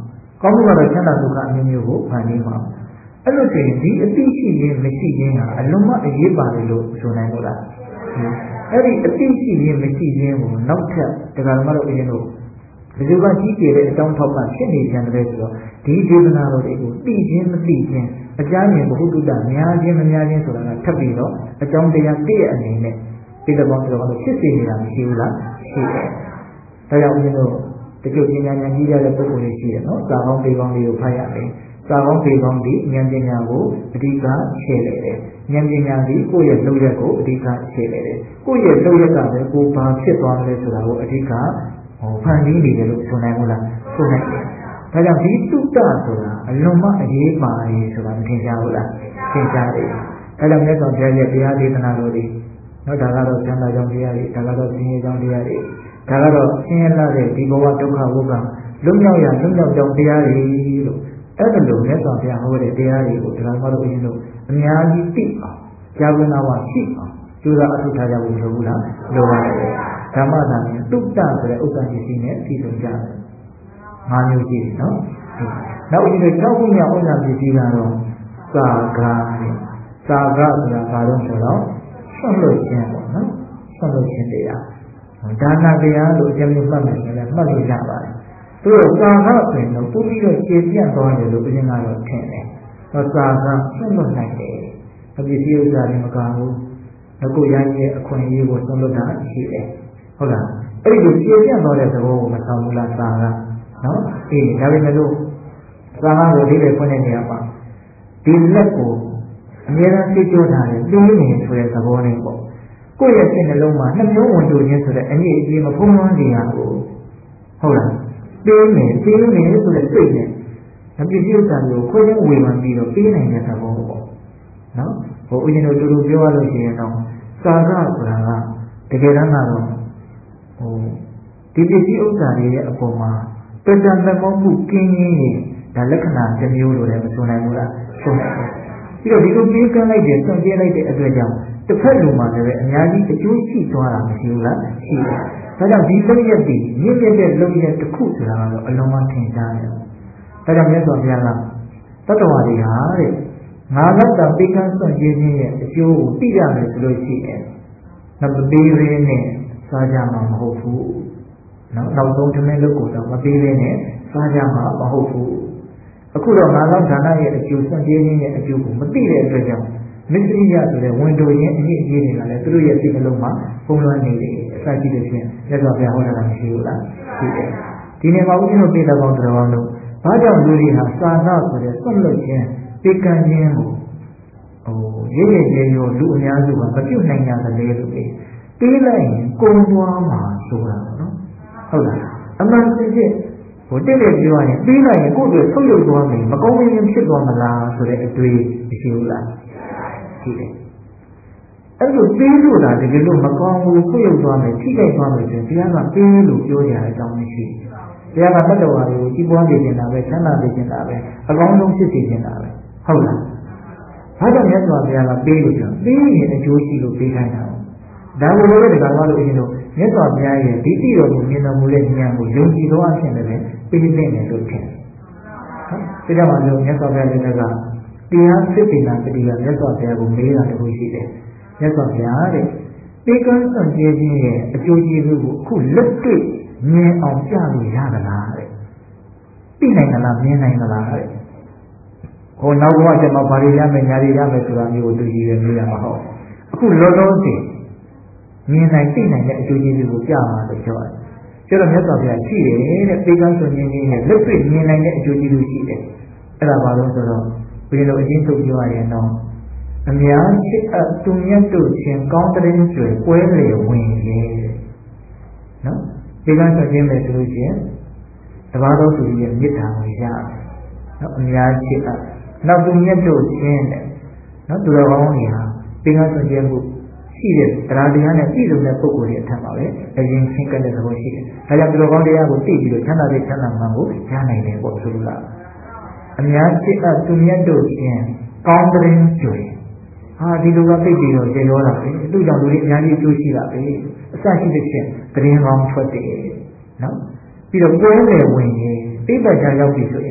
Speaker 1: ကောင်းမှုကတော့ချမ်းသာဒုက္ခအမျိုးမျိုးကိုဖန်တီးမှာအဲ့လိုဆိုရင်ဒီအသိရှိရင်မရှိရင်ဟာအလုံးမအရေးပါတယ်လို့ဆိုနိုင်လို့လားအဲ့ဒီအသိရှိရင်မရှိရင်ကိုနောက်ထပ်တရားဓမ္မတို့အရင်တို့ဘယ်သူကကြီးကျယ်တဲ့အကြောင်းထောက်ပံ့ဖြစ်နေကြတယ်ဆိုတော့ဒီဒေသနာတော်တွေကိုသိခြင်းမသိခြင်းအကြမ်းမြင်ဘ ഹു တုတ္တများခြင်းမများခြင်းဆိုတာကထပ်ပြီးတော့အကြောင်းတရားတည့်ရအနေနဲ့ဒီလိုပေါင်းတော်ကတော့ဖြစ်စေနေတာမရှိဘူးလားရှိတယ်။ဒါကြောင့်ဦးဇင်းတို့တချို့ပညာဉာဏ်ကြီးရတဲ့ပုဂ္ဂိုလ်တွေရှိတယ်နော်။စာကောင်းပေကောင်းတွေကိုဖတ်ရတယ်။စာကောင်းပေကောင်းဒီဉာဏ်ပညာကိုအဓိကရှင်းလေတယ်။ဉာဏ်ပညာဒီကိုယ့်ရဲ့လုပ်ရက်ကိုအဓိကရှင်းလေတယ်။ကိုယ့်ရဲ့လုပ်ရက်ကပဲကိုယ်ဘာဖြစ်သွားလဲဆိုတာကိုအဓိကဟိုဖန်တီးနေတယ်လို့ဆိုနိုင်ဘူးလားဆိုနိုင်တယ်။ဒါကြောင့်ဒီတုတ္တဆိုတာအလွန်မှအရေးပါတယ်ဆိုတာမထင်ရှားဘူးလားထင်ရှားတယ်။ဒါကြောင့်မြတ်စွာဘုရားရဲ့တရားဒေသနာတော်တွေနော်ဒါကတော့ကျမ်းစာကြောင့်တရားတွေဒါကတော့သင်္ကေတကြောင့်တရားတွေဒါကတော့ဆင်းရဲလာတဲ့ဒီဘဝဒုက္ခဝုက္ခလွတ်မြောက်ရလွတ်မြောက်ကြောင်းတရားတွေလို့အဲ့ဒါလိုမြတ်စွာဘုရားဟောတဲ့တရားတွေကိုဒါမှမဟုတ်အရင်တို့အများကြီးသိအောင်ကြာဝနာဝရှိအောင်ကျိုးစားအထုထားကြဖို့လိုဘူးလားလိုပါတယ်ဓမ္မသာနဲ့တုတ္တဆိုတဲ့ဥစ္စာကြီးရှိနေပြည်စုံကြတယ်ငါးမျိုးရှိတယ်နော်နောက်ဒီလိုကြောက်ဖို့မြောက်ဥစ္စာပစ္စည်းကတော့စာကားတဲ့စာကားဆိုတာဘာလို့ဆိုတော့ဆွတ်လို့ခြင်းပေါ့နော်ဆွတ်လို့ခြင်းတရားဒါနတရားလို့အကျဉ်းမှတ်မယ်ဆိုရင်လည်းမှတ်လို့ရပါတယ်သူတို့စာကားဆိုရင်တော့ပို့ပြီးတော့ခြေပြတ်သွားတယ်လို့အရင်ကတော့ထင်တယ်တော့စာကားဆွတ်လို့နိုင်တယ်အပစ္စည်းဥစ္စာတွေမကဘူးအခုရရဲ့အခွင့်အရေးကိုဆွတ်လို့တာရှိတယ်ဟုတ်လားအဲ့ဒီခြေပြတ်သွားတဲ့သဘောကိုမဆောင်ဘူးလားစာကားနော်အေးဒါပေမဲ့လို့စာကားကိုဒီလိုဖွင့်တဲ့နေရာမှာဒီလက်ကိုအများအားသိကြထားတယ်ပြီးနေဆိုတဲ့သဘောနဲ့ပေါ့ကိုယ့်ရဲ့စိတ်နှလုံးမှာနှမျိုးဝင်တူခြင်းဆိုတဲ့အမြင့်အကြီးမဖုံးလွှမ်းနေရဘူးဟုတ်လားပြီးနေပြီးနေဆိုတဲ့စိတ်နဲ့အပြည့်အစုံကိုခွဲခြားဝေဖန်ပြီးတော့ပြီးနိုင်တဲ့သဘောပေါ့နော်ဟိုဦးဇင်းတို့တူတူပြောရလို့ရှိရင်တော့စာကဆိုတာကတကယ်တမ်းကတော့ဟိုဒီပစ္စည်းဥစ္စာတွေရဲ့အပေါ်မှာတဏ္ဍမမောမှုကင်းရင်းရဲ့ဒါလက္ခဏာတစ်မျိုးလိုလည်းမဆိုနိုင်ဘူးလားဆိုနိုင်တယ်ပြီးတော့ဒီလိုပြေးကန်းလိုက်တယ်ဆွန့်ပြေးလိုက်တဲ့အတွက်ကြောင့်တစ်ဖက်လူမှာလည်းအများကြီးအကျိုးရှိသွားတာမရှိဘူးလားရှိတယ်။ဒါကြောင့်ဒီလုံရက်တည်မြင့်မြတ်တဲ့လုံရက်တစ်ခုဆိုတာကတော့အလုံးမထင်ရှားတယ်။ဒါကြောင့်မြတ်စွာဘုရားကတတ္တဝါတွေဟာတဲ့ငါးလက်တာပြေးကန်းဆွန့်ပြေးခြင်းရဲ့အကျိုးကိုသိရမယ်ဆိုလို့ရှိရင်နောက်ပေးရင်းနဲ့စားကြမှာမဟုတ်ဘူး။နော်နောက်ဆုံးသမင်းလုပ်ကိုတော့မပေးရင်းနဲ့စားကြမှာမဟုတ်ဘူး။အခုတော့ငါးလောက်ဌာနရဲ့အကျိုးဆွန့်ပြေးခြင်းရဲ့အကျိုးကိုမသိတဲ့အတွက်ကြောင့်မစ္စရိယဆိုတဲ့ဝန်တိုရင်းအမြင့်ကြီးတွေကလည်းသူတို့ရဲ့စိတ်နှလုံးမှာပုံလွှမ်းနေတယ်အစရှိတဲ့ဖြင့်မြတ်စွာဘုရားဟောတာမရှိဘူးလားရှိတယ်ဒီနေ့မှာဦးဇင်းတို့ပြည်တော်ကောင်းတော်တို့ဘာကြောင့်လူတွေဟာစာနာဆိုတဲ့ဆွတ်လွတ်ခြင်းပေကံခြင်းကိုဟိုရည်ရည်ရရောလူအများစုကမပြုတ်နိုင်ကြသလဲလို့ပြီးလိုက်ရင်ကုံသွားမှာဆိုတာနော်ဟုတ်လားအမှန်စစ်စစ်ဟိုတိတ်တိတ်ပြောရင်ပြီးလိုက်ရင်ကိုယ့်အတွက်ဆုတ်ယုတ်သွားမယ်မကောင်းမင်းဖြစ်သွားမလားဆိုတဲ့အတွေ့မရှိဘူးလားရှိတယ်အဲ့လိုပေးလို့တာတကယ်လို့မကောင်းဘူးဆုတ်ယုတ်သွားမယ်ထိခိုက်သွားမယ်ဆိုရင်ဘုရားကပေးလို့ပြောကြတဲ့အကြောင်းမရှိဘုရားကတတ္တဝါတွေကိုကြီးပွားစေခြင်းတာပဲချမ်းသာစေခြင်းတာပဲအကောင်းဆုံးဖြစ်စေခြင်းတာပဲဟုတ်လားဘာကြောင့်မြတ်စွာဘုရားကပေးလို့ပြောပေးရင်အကျိုးရှိလို့ပေးခိုင်းတာဒါကိုလည်းဒီကောင်ကတော့အရင်ကမြတ်စွာဘုရားရဲ့ဒီတိတော်ကိုမြင်တော်မူတဲ့ဉာဏ်ကိုယုံကြည်သောအဖြစ်နဲ့လည်းပေးသိနေတယ်လို့ထင်တယ်ဟုတ်ဒါကြောင့်မလို့မြတ်စွာဘုရားလည်းကတရားစစ်တင်တာတတိယမြတ်စွာဘုရားကိုမေးတာတခုရှိတယ်မြတ်စွာဘုရားတဲ့ပေကံစွန့်ကြဲခြင်းရဲ့အကျိုးကျေးဇူးကိုအခုလက်တွေ့မြင်အောင်ပြလို့ရသလားတဲ့သိနိုင်သလားမြင်နိုင်သလားတဲ့ဟိုနောက်ဘဝကျမှဘာတွေရမယ်ညာတွေရမယ်ဆိုတာမျိုးကိုသူကြည့်ရမေးရမှာဟုတ်အခုလောလောဆယ်မြင်နိုင်သိနိုင်တဲ့အကျိုးကျေးဇူးကိုပြမှာလို့ပြောတယ်ကျတော့မြတ်စွာဘုရားရှိတယ်တဲ့ပေကံစွန့်ခြင်းရဲ့လက်တွေ့မြင်နိုင်တဲ့အကျိုးကျေးဇူးရှိတယ်အဲ့ဒါဘာလို့ဆိုတော့ဘယ်လိုအချင်းထုတ်ပြောရရင်တော့အများချစ်အပ်သူမြတ်တို့ချင်းကောင်းတဲ့ကျွယ်ပွဲလေဝင်ရဲ့နော်ဒီကဆိုခြင်းပဲဆိုလို့ရှိရင်တပါးတော်သူရဲ့မေတ္တာကိုရတယ်နော်အများချစ်အပ်နောက်သူမြတ်တို့ချင်းတဲ့နော်သူတော်ကောင်းတွေဟာဒီကဆိုခြင်းမှုရှိတဲ့တရားတရားနဲ့ပြည့်စုံတဲ့ပုဂ္ဂိုလ်တွေအထက်ပါပဲအရင်ချင်းကတဲ့သဘောရှိတယ်ဒါကြောင့်သူတော်ကောင်းတရားကိုသိပြီးတော့ချမ်းသာတဲ့ချမ်းသာမှန်ကိုရနိုင်တယ်ပေါ့ဆိုလိုလားအများချစ်အပ်သူမြတ်တို့ချင်းကောင်းတဲ့ကျွယ်ဟာဒီလိုကသိပြီးတော့ရေရောတာပဲသူ့ကြောင့်လူတွေအများကြီးအကျိုးရှိတာပဲအစရှိတဲ့ချင်းတရင်ကောင်းထွက်တယ်နော်ပြီးတော့ပွဲလေဝင်ရင်ပြိပ္ပချာရောက်ပြီဆိုရင်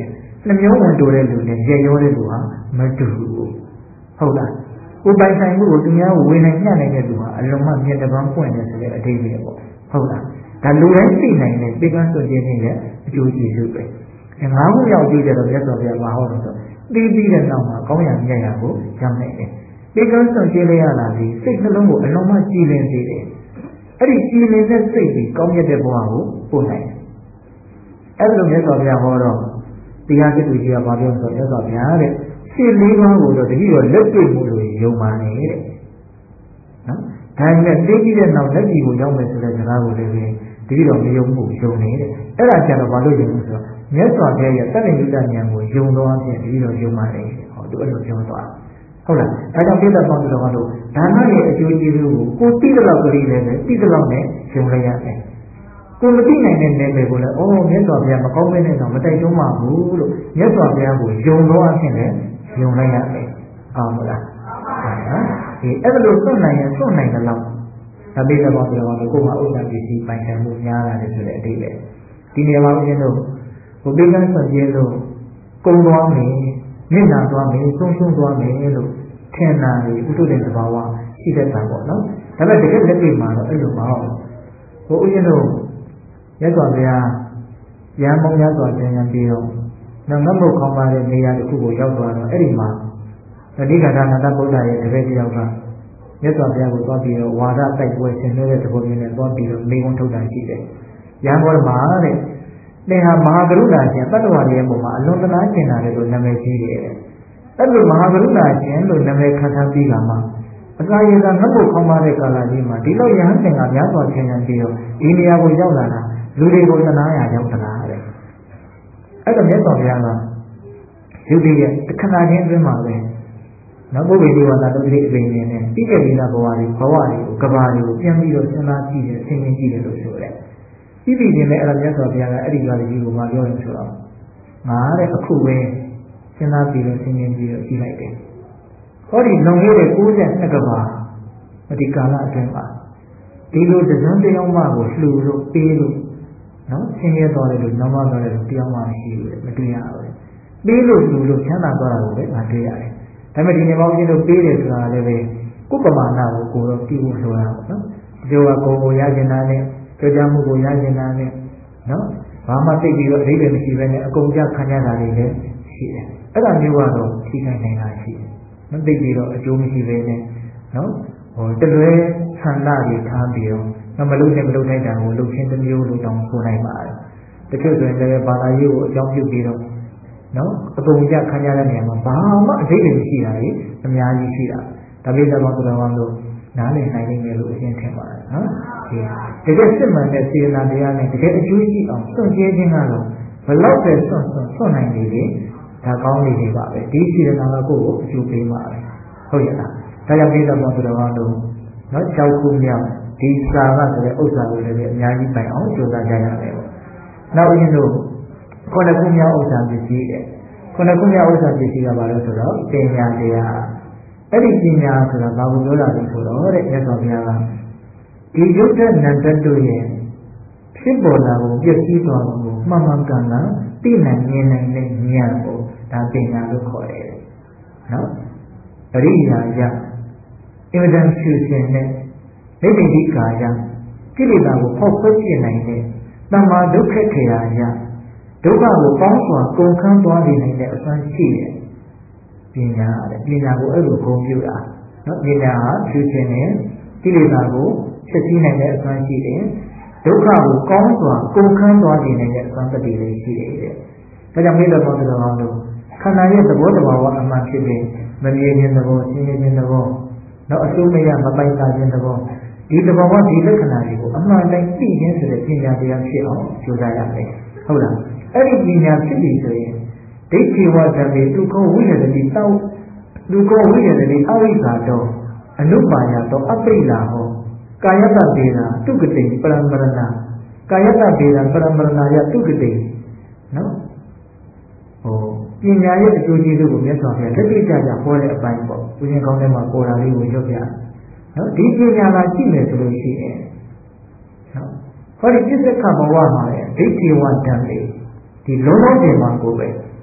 Speaker 1: နှမျိုးဝင်တိုးတဲ့လူနဲ့ရေရောတဲ့လူဟာမတူဘူးဟုတ်လားကိုယ်ပိုင်ဆိုင်မှုကိုသူများကိုဝင်နိုင်ညှနိုင်တဲ့လူဟာအလုံးမမြတ်တပန်းပွင့်တယ်ဆိုတဲ့အဓိပ္ပာယ်ပေါ့ဟုတ်လားဒါလူတိုင်းသိနိုင်တဲ့ပေကန်းစွန့်ခြင်းနဲ့အကျိုးကျေးဇူးပဲငါးခုမြောက်ကြည့်ကြတော့မြတ်စွာဘုရားမဟောတော့ဆိုပြီးပြီးတဲ့နောက်မှာကောင်းရမြတ်ရကိုရောက်နိုင်တယ်ပေကန်းစွန့်ခြင်းလေးရလာပြီးစိတ်နှလုံးကိုအလုံးမကြည်လင်စေတယ်အဲ့ဒီကြည်လင်တဲ့စိတ်ကြီးကောင်းမြတ်တဲ့ဘဝကိုပို့နိုင်တယ်အဲ့လိုမြတ်စွာဘုရားဟောတော့တရားစစ်သူကြီးကဘာပြောဆိုမြတ်စွာဘုရားတဲ့ရှင်းလေးပါးကိုတော့တတိယလက်တွေ့မှုလို့ယုံပါနဲ့တဲ့နော်ဒါနဲ့သိကြည့်တဲ့နောက်လက်ကြည့်ကိုရောက်မယ်ဆိုတဲ့စကားကိုလည်းပဲတတိယမယုံမှုယုံနေတဲ့အဲ့ဒါကြတော့ဘာလို့ယုံလို့ဆိုတော့မြတ်စွာဘုရားရဲ့တဏှိယဉာဏ်ကိုယုံတော်အဖြစ်တတိယယုံပါနဲ့ဟောသူအဲ့လိုပြောသွားဟုတ်လားဒါကြောင့်ပြတ်တဲ့ပေါင်းတော်ကတော့ဒါနရဲ့အကျိုးကျေးဇူးကိုကိုသိတဲ့လောက်ကလေးလည်းပဲသိတဲ့လောက်နဲ့ယုံလိုက်ရတယ်ကိုမသိနိုင်တဲ့နယ်ပယ်ကိုလည်းအော်မြတ်စွာဘုရားမကောင်းမနဲ့တော့မတိုက်တွန်းပါဘူးလို့မြတ်စွာဘုရားကိုယုံတော်အဖြစ်လည်းယုံလိုက်ရတယ်ဟုတ်မလားနော်ဒီအဲ့လိုစွန့်နိုင်ရင်စွန့်နိုင်တယ်လို့ဒါပေမဲ့ဘာပြောလဲကိုယ်ကဥစ္စာပစ္စည်းပိုင်ဆိုင်မှုများလာတယ်ဆိုတဲ့အတိတ်ပဲဒီနေရာမှာဦးဇင်းတို့ဘုပိကံဆွန်ကျင်းလို့ကုံသွားမယ်မျက်နှာသွားမယ်ဆုံးရှုံးသွားမယ်လို့ထင်တာလေဥဒ္ဒတဲ့သဘာဝရှိတတ်တာပေါ့နော်ဒါပေမဲ့တကယ်လက်တွေ့မှာတော့အဲ့လိုမဟုတ်ဘူးဟိုဦးဇင်းတို့ရသော်ဗျာရံမုံရသော်ကျန်ရံပြီးတော့နောက်ငတ်မုတ်ခေါင်းပါတဲ့နေရာတစ်ခုကိုရောက်သွားတော့အဲ့ဒီမှာအဓိကဒါနတဗုဒ္ဓရဲ့တပည့်တစ်ယောက်ကမြတ်စွာဘုရားကိုသွားပြီးတော့ဝါဒတိုက်ပွဲဆင်နွှဲတဲ့သဘောမျိုးနဲ့သွားပြီးတော့မိဂုံးထုတ်တာရှိတယ်။ရံဘောမှာတဲ့သင်ဟာမဟာကရုဏာရှင်တတ္တဝါတွေရဲ့ပုံမှာအလွန်တနာကျင်တာလို့နာမည်ကြီးတယ်။အဲ့လိုမဟာကရုဏာရှင်လို့နာမည်ခံထားပြီးကမှအစာရည်ကငတ်ဖို့ခေါင်းပါတဲ့ကာလကြီးမှာဒီလိုရဟန်းသင်ကများစွာဆင်ញံပြီးတော့ဒီနေရာကိုရောက်လာတာလူတွေကိုတနာရရောက်တာတဲ့။အဲ့တော့မြတ်စွာဘုရားကယုတိရဲ့တခဏချင်းအတွင်းမှာပဲနောက်ပုဂ္ဂိုလ်ဒီဝါဒတို့ဒီအပင်နေနဲ့ပြီးခဲ့ပြီးသားဘဝတွေဘဝတွေကိုကဘာတွေကိုပြန်ပြီးတော့စဉ်းစားကြည့်တယ်ဆင်ခြင်ကြည့်တယ်လို့ဆိုတယ်။ပြီးပြီးချင်းလည်းအဲ့ဒါမြတ်စွာဘုရားကအဲ့ဒီကာလကြီးကိုမပြောရင်ဆိုတော့ငါတဲ့အခုပဲစဉ်းစားပြီးတော့ဆင်ခြင်ပြီးတော့ကြည့်လိုက်တယ်။ဟောဒီလွန်ခဲ့တဲ့၉၂ကဘာဒီကာလအတွင်းမှာဒီလိုတစံတယောက်မှကိုလှူလို့ပေးလို့နော်ဆင်းရဲသွားတယ်လို့နောက်မှသွားတယ်လို့တရားမှမရှိဘူးမတွေ့ရဘူး။ပေးလို့လှူလို့ချမ်းသာသွားတာကိုပဲငါတွေ့ရတယ်။ဒါပေမဲ့ဒီနေပေါင်းချင်းတို့ပေးတယ်ဆိုတာလည်းပဲကိုယ်ပမာဏကိုကိုယ်တော့ပြီးဖို့လိုတာပေါ့နော်ဒီလိုကကိုယ်ကိုရကျင်တာနဲ့ကြောကြမှုကိုရကျင်တာနဲ့နော်ဘာမှသိပြီးတော့အဓိပ္ပာယ်မရှိဘဲနဲ့အကုန်ကြခံရတာတွေလည်းရှိတယ်အဲ့ဒါမျိုးကတော့ထိခိုက်နိုင်တာရှိတယ်မသိပြီးတော့အကျိုးမရှိဘဲနဲ့နော်ဟိုတလွဲဆန္ဒတွေထားပြီးတော့မလုပ်နဲ့မလုပ်နိုင်တာကိုလုပ်ချင်းတစ်မျိုးလို့တောင်ဆိုနိုင်ပါတယ်တချို့ဆိုရင်လည်းဘာသာရေးကိုအကြောင်းပြုပြီးတော့နော်အကုန်ကြခံရတဲ့နေရာမှာဘာမှအသေးသေးမရှိတာလေအများကြီးရှိတာဒါပေမဲ့တော့တော်တော်လို့နားလည်နိုင်နေတယ်လို့အရှင်းထင်ပါတယ်နော်ဒီတကယ်စစ်မှန်တဲ့စေတနာတရားနဲ့တကယ်အကျိုးရှိအောင်စွန့်ကြဲခြင်းကတော့ဘလောက်ပဲစွန့်စွန့်စွန့်နိုင်နေလေဒါကောင်းနေနေပါပဲဒီစေတနာကကိုယ့်ကိုအကျိုးပေးပါပဲဟုတ်ရဲ့လားဒါကြောင့်ဒီတော့တော်တော်လို့နော်ကြောက်ခုမြောက်ဒီစာကဆိုတဲ့ဥစ္စာကိုလည်းအများကြီးပိုင်အောင်ကြိုးစားကြရတယ်ပေါ့နောက်ဦးဇင်းတို့ခုနှစ်ခုမြောက်ဥစ္စာပစ္စည်းတဲ့ခုနှစ်ခုမြောက်ဥစ္စာပစ္စည်းကဘာလို့ဆိုတော့ပညာတရားအဲ့ဒီပညာဆိုတာဘာကိုပြောတာလဲဆိုတော့တဲ့မြတ်စွာဘုရားကဒီယုတ်တဲ့နန္တတို့ရဲ့ဖြစ်ပေါ်လာကိုပြည့်စည်သွားကိုမှန်မှန်ကန်ကန်သိနိုင်မြင်နိုင်တဲ့ဉာဏ်ကိုဒါပညာလို့ခေါ်တယ်နော်ပရိယာယအင်မတန်ရှုရှင်တဲ့နိဗ္ဗိဒိကာယကိလေသာကိုဖောက်ခွဲပြနိုင်တဲ့သမ္မာဒုက္ခခေယယဒုက္ခကိုပေါင်းစွာကုန်ခန်းသွားနေနိုင်တဲ့အစွမ်းရှိတယ်ပညာတဲ့ပညာကိုအဲ့လိုဂုဏ်ပြုတာနော်ပညာဟာဖြူခြင်းနဲ့ကိလေသာကိုချက်ချင်းနိုင်တဲ့အစွမ်းရှိတယ်ဒုက္ခကိုကောင်းစွာကုန်ခန်းသွားနေနိုင်တဲ့အစွမ်းတတိလေးရှိတယ်တဲ့ဒါကြောင့်မိတော်တော်တော်အောင်လို့ခန္ဓာရဲ့သဘောတဘာဝအမှန်ဖြစ်တဲ့မမြင်ခြင်းသဘောရှင်းခြင်းသဘောနောက်အစိုးမရမပိုင်စားခြင်းသဘောဒီသဘောဒီလက္ခဏာတွေကိုအမှန်တိုင်းသိခြင်းဆိုတဲ့ပညာတရားဖြစ်အောင်ကြိုးစားရမယ်ဟုတ်လားအဲ့ဒီပညာဖြစ်ပြီဆိုရင်ဒိဋ္ဌိဝဇံေဒုက္ခဝိရဒတိတောဒုက္ခဝိရဒတိအဝိဇ္ဇာတောအနုပါယတောအပိလာဟောကာယတဗေဒတုကတိပရမရဏကာယတဗေဒပရမရဏယတုကတိနော်ဟိုပညာရဲ့အကျိုးကျေးဇူးကိုမြတ်စွာဘုရားလက်တွေ့ကြကြဟောတဲ့အပိုင်းပေါ့ဦးဇင်းကောင်းထဲမှာပေါ်တာလေးကိုရုပ်ပြနော်ဒီပညာကကြည့်မယ်ဆိုလို့ရှိရင်နော်ဟောဒီပြစ္ဆကဘဝမှာလေဒိဋ္ဌိဝဓာတ်လေးဒီလုံးလုံးတင်မှာကိုပဲသူ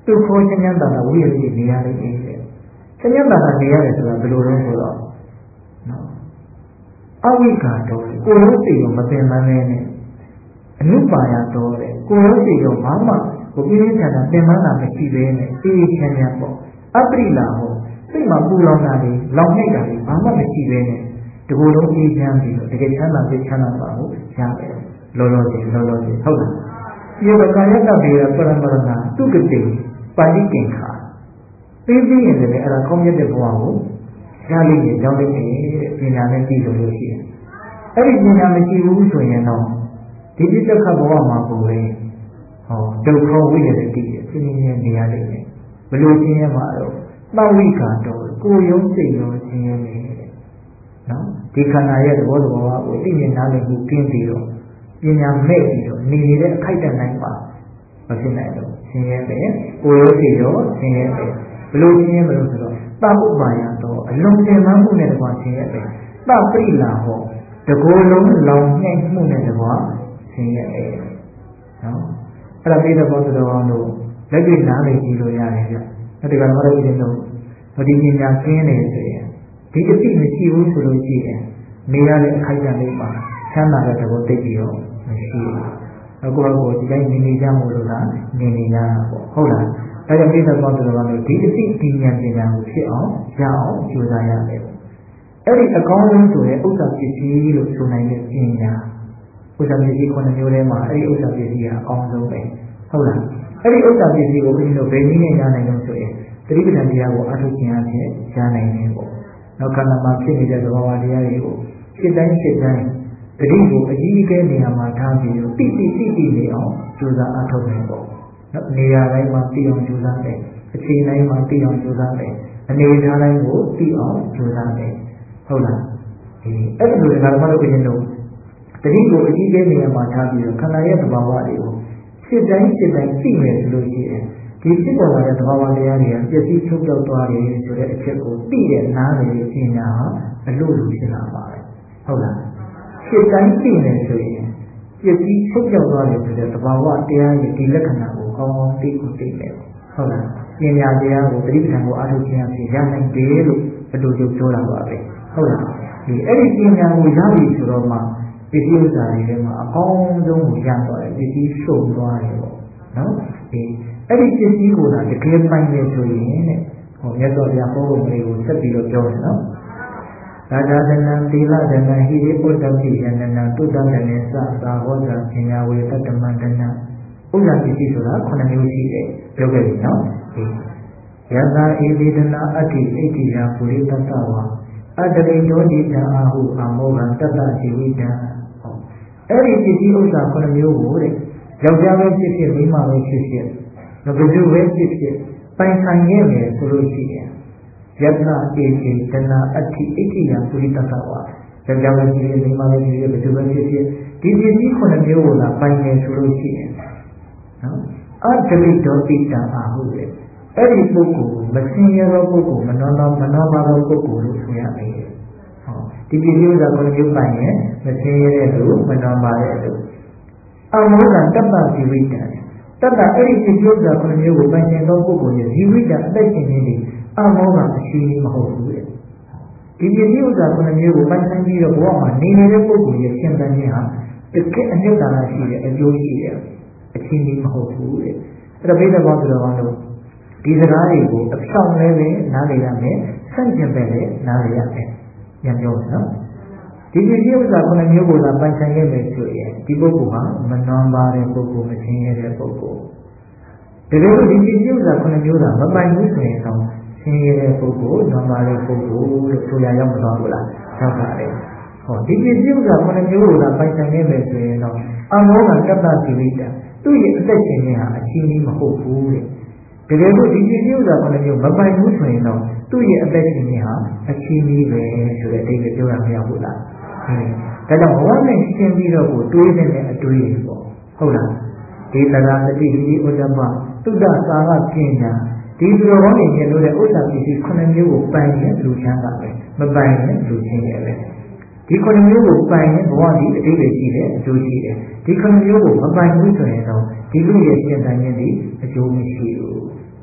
Speaker 1: သူခေါ်ချင်းချမ်းသာတာဝိရတိနေရလိမ့်မယ်တဲ့။ချင်းချမ်းသာတာနေရတယ်ဆိုတာဘယ်လိုလဲဆိုတော့နော်အဝိက္ခတော်ကိုယ်လုံးစိတ်ရောမပင်ပန်းနဲ့အနုပါယတော်တဲ့ကိုယ်လုံးစိတ်ရောဘာမှကိုပြင်းထန်တာပင်ပန်းတာမရှိဘဲနဲ့အေးချမ်းချမ်းပေါ့အပရိလာဟောစိတ်မှာပူလောင်တာတွေလောင်နေတာတွေဘာမှမရှိဘဲနဲ့ဒီကိုယ်လုံးအေးချမ်းပြီးတော့တကယ်ချမ်းသာစိတ်ချမ်းသာပါလို့ရတယ်လောလောဆယ်လောလောဆယ်ဟုတ်လားဒီဘကာယတဘေရပရမရဏသူကတိပါဠိကင်္ခာသိသိရင်လည်းအဲ့ဒါကောင်းမြတ်တဲ့ဘဝကိုရလိမ့်မယ်ကြောင်းလိမ့်မယ်တဲ့ပညာနဲ့ကြည့်လို့လို့ရှိရင်အဲ့ဒီပညာမရှိဘူးဆိုရင်တော့ဒီပြစ္ဆခဘဝမှာကိုပဲဟောဒုက္ခဝိရတိပြင်းပြင်းနေရလိမ့်မယ်ဘလို့ရှင်းရမှာတော့သဝိကတော့ကိုယ်ရုံးစိတ်ရောရှင်းရမယ်တဲ့နော်ဒီခန္ဓာရဲ့သဘောသဘောကိုသိမြင်နားလည်မှုကင်းပြီးတော့ပညာမဲ့ပြီးတော့နေနေတဲ့အခိုက်အတန့်တိုင်းပါမဖြစ်နိုင်တော့ရှင်းရမယ်ကိုယ်ရုံးစိတ်ရောရှင်းရမယ်ဘလို့ရှင်းရမလို့ဆိုတော့သဥပ္ပါယတော့အလုံးတင်မှမှုနဲ့တကွာရှင်းရမယ်သပရိလာဟောတကိုယ်လုံးလောင်နှိမ့်မှုနဲ့တကွာရှင်းရမယ်နော်အဲ့ဒါပြတဲ့ဘောတော်အောင်လို့လက်တွေ့နားလည်ကြည့်လို့ရတယ်ဗျအဲ့ဒီကတော့မရဘူးလို့ဒီပညာကျင်းနေဆိုရင်ဒီအသိမရှိဘူးဆိုလို့ရှိရင်နေရတဲ့အခိုက်အတန့်လေးပါချမ်းသာတဲ့သဘောသိပြီးတော့မရှိဘူးအခုကတော့ဒီတိုင်းနေနေကြမို့လို့လားနေနေရတာပေါ့ဟုတ်လားဒါကြောင့်ပြတဲ့ဘောတော်အောင်လို့ဒီအသိပညာပညာကိုဖြစ်အောင်ရအောင်ကြိုးစားရတယ်အဲ့ဒီအကောင်းဆုံးဆိုတဲ့ဥစ္စာပစ္စည်းလို့ဆိုနိုင်တဲ့ပညာဥစ္စာပစ္စည်းခုနှစ်မျိုးထဲမှာအဲ့ဒီဥစ္စာပစ္စည်းကအကောင်းဆုံးပဲဟုတ်လားအဲ့ဒီဥစ္စာပစ္စည်းကိုဘယ်လိုဘယ်နည်းနဲ့ရနိုင်လို့ဆိုရင်သတိပဋ္ဌာန်တရားကိုအထုခြင်းအဖြစ်ရနိုင်တယ်ပေါ့နောက်ခန္ဓာမှာဖြစ်နေတဲ့သဘောဝတရားတွေကိုဖြစ်တိုင်းဖြစ်တိုင်းသတိကိုအကြီးအကဲနေရာမှာထားပြီးတော့တိတိတိတိနေအောင်ကြိုးစားအထောက်နိုင်ပေါ့နော်နေရာတိုင်းမှာသိအောင်ကြိုးစားတယ်အချိန်တိုင်းမှာသိအောင်ကြိုးစားတယ်အနေအထားတိုင်းကိုသိအောင်ကြိုးစားတယ်ဟုတ်လားဒီအဲ့ဒီလိုဓမ္မတို့ပြင်လို့တတိကိုအကြီးအကဲနေရာမှာထားပြီးတော့ခန္ဓာရဲ့သဘာဝတွေကိုဖြစ်တိုင်းဖြစ်တိုင်းသိမယ်ဆိုလို့ရှိရင်ဒီဖြစ်ပေါ်လာတဲ့သဘာဝတရားတွေကပျက်စီးချုပ်ပြောက်သွားတယ်ဆိုတဲ့အချက်ကိုသိတဲ့နားလည်ပညာဟာအလို့လိုဖြစ်လာပါတယ်ဟုတ်လားဖြစ်တိုင်းသိနေဆိုရင်ပျက်စီးချုပ်ပြောက်သွားတယ်ဆိုတဲ့သဘာဝတရားရဲ့ဒီလက္ခဏာကိုကောင်းကောင်းသိကိုသိမယ်ဟုတ်လားပညာတရားကိုသတိပဋ္ဌာန်ကိုအားထုတ်ခြင်းအဖြစ်ရနိုင်တယ်လို့အတူတူပြောတာပါပဲဟုတ်လားဒီအဲ့ဒီပညာကိုရပြီဆိုတော့မှပစ္စည်းဥစ္စာတွေထဲမှာအကောင်းဆုံးကိုရသွားတယ်ပစ္စည်းရှုံသွားတယ်ပေါ့နော်ဒီအဲ့ဒီပစ္စည်းကိုသာတကယ်ပိုင်နေဆိုရင်တဲ့ဟောမြတ်စွာဘုရားဟောပုံလေးကိုဆက်ပြီးတော့ပြောတယ်နော်သာသာသနံသီလသနံဟိရိပုတ္တပိယနနံတုတ္တတနေသသာဟောတာပညာဝေတ္တမန္တနာဥစ္စာပစ္စည်းဆိုတာခုနှစ်မျိုးရှိတယ်ပြောခဲ့ပြီနော်ဒီယသာဧဝေဒနာအတ္တိဣတိယပုရိသတ္တဝါအတ္တိတောတိတံအာဟုအာမောဟံတတ္တဇီဝိတံဟောအဲ့ဒီပစ္စည်းဥစ္စာခုနှစ်မျိုးကိုတဲ့ယောက်ျားပဲဖြစ်ဖြစ်မိန်းမပဲဖြစ်ဖြစ်ဘယ်သူပဲဖြစ်ဖြစ်ပိုင်ဆိုင်ရမယ်ဆိုလို့ရှိရင်ယတနာဧကေတနာအတ္တိဣတိယပုရိသတ္တဝါယောက်ျားပဲဖြစ်ဖြစ်မိန်းမပဲဖြစ်ဖြစ်ဘယ်သူပဲဖြစ်ဖြစ်ဒီပစ္စည်းခုနှစ်မျိုးကိုလာပိုင်နေဆိုလို့ရှိရင်နော်အတ္တိတောတိတံအာဟုတဲ့အဲ့ဒီပုဂ္ဂိုလ်ကိုမစင်ရသောပုဂ္ဂိုလ်မနောမနောပါသောပုဂ္ဂိုလ်လို့ဆိုရမယ်ဟောဒီပစ္စည်းဥစ္စာခုနှစ်မျိုးပိုင်ရင်မစင်ရတဲ့လူမနောပါတဲ့လူအမောဟံတတ္တဇီဝိတံတတ္တအဲ့ဒီပစ္စည်းဥစ္စာခုနှစ်မျိုးကိုပိုင်ရှင်သောပုဂ္ဂိုလ်ရဲ့ဇီဝိတံအသက်ရှင်ခြင်းဒီအမောဟံအရှိမဟုတ်ဘူးတဲ့ဒီပစ္စည်းဥစ္စာခုနှစ်မျိုးကိုပိုင်ဆိုင်ပြီးတော့ဘဝမှာနေနေတဲ့ပုဂ္ဂိုလ်ရဲ့ရှင်သန်ခြင်းဟာတကယ်အနှစ်သာရရှိတဲ့အကျိုးရှိတဲ့အချင်းကြီးမဟုတ်ဘူးတဲ့အဲ့ဒါဘိဓဘောဆိုတော့လို့ဒီစကားတွေကိုအဖြောင်းလဲပဲနားလည်ရမယ်ဆန့်ကျင်ပဲလည်းနားလည်ရမယ်ပြန်ပြောမယ်နော်ဒီပစ္စည်းဥစ္စာခုနှစ်မျိုးကိုသာပိုင်ဆိုင်ခဲ့မယ်ဆိုရင်ဒီပုဂ္ဂိုလ်ဟာမနှောပါတဲ့ပုဂ္ဂိုလ်မရှင်းရတဲ့ပုဂ္ဂိုလ်တကယ်လို့ဒီပစ္စည်းဥစ္စာခုနှစ်မျိုးသာမပိုင်ဘူးဆိုရင်တော့ရှင်းရတဲ့ပုဂ္ဂိုလ်နှောပါတဲ့ပုဂ္ဂိုလ်လို့ဆိုရရောက်မသွားဘူးလားဟုတ်ပါတယ်ဟောဒီပစ္စည်းဥစ္စာခုနှစ်မျိုးကိုသာပိုင်ဆိုင်ခဲ့မယ်ဆိုရင်တော့အမောဟတတ္တဇီဝိတံသူ့ရဲ့အသက်ရှင်ခြင်းဟာအချင်းကြီးမဟုတ်ဘူးတဲ့တကယ်လို့ဒီပစ္စည်းဥစ္စာခုနှစ်မျိုးမပိုင်ဘူးဆိုရင်တော့သူ့ရဲ့အသက်ရှင်ခြင်းဟာအချင်းကြီးပဲဆိုတဲ့အဓိပ္ပာယ်ပြောရမရဘူးလားဒါကြောင့်ဘဝနဲ့ရှင်းပြီးတော့ကိုတွေးတဲ့အတွေးပေါ့ဟုတ်လားဒေသရာတတိဟိဥဒ္ဓပသုဒ္ဓသာရပညာဒီသူတော်ကောင်းတွေမြင်လို့တဲ့ဥစ္စာပစ္စည်းခုနှစ်မျိုးကိုပိုင်ရင်လူချမ်းသာပဲမပိုင်ရင်လူချင်းရဲ့ပဲဒီခုနှစ်မျိုးကိုပိုင်ရင်ဘဝဒီအတိတ်ပဲရှိတယ်အကျိုးရှိတယ်ဒီခုနှစ်မျိုးကိုမပိုင်ဘူးဆိုရင်တော့ဒီလူရဲ့ရှင်းတန်ခြင်းဒီအကျိုးမရှိဘူး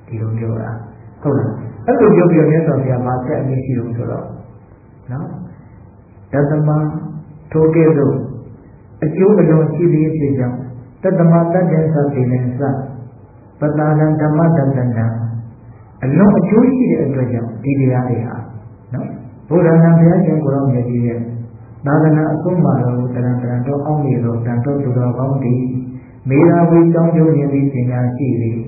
Speaker 1: ဒီလိုပြောတာဟုတ်လားအဲ့လိုပြောပြီးမြတ်စွာဘုရားမှာဆက်အမြင့်ရှိလို့ဆိုတော့နော်တသမထိုကဲ့သို့အကျိုးအလွန်ရှိသေးဖြစ်ကြောင်းတသမတတ္တံသတိလင်္စပတာရံဓမ္မတတနာအလွန်အကျိုးရှိတဲ့အတွက်ကြောင့်ဒီတရားတွေဟာနော်ဘုရားနာဘုရားရှင်ကိုယ်တော်မြတ်ကြီးရဲ့သာသနာအဆုံးအမတော်တရံတရံတော်အောင်းနေတော်တန်တော်သူတော်ကောင်းသည်မေရာဝိကြောင်းကျိုးခြင်းသည်ပညာရှိသည်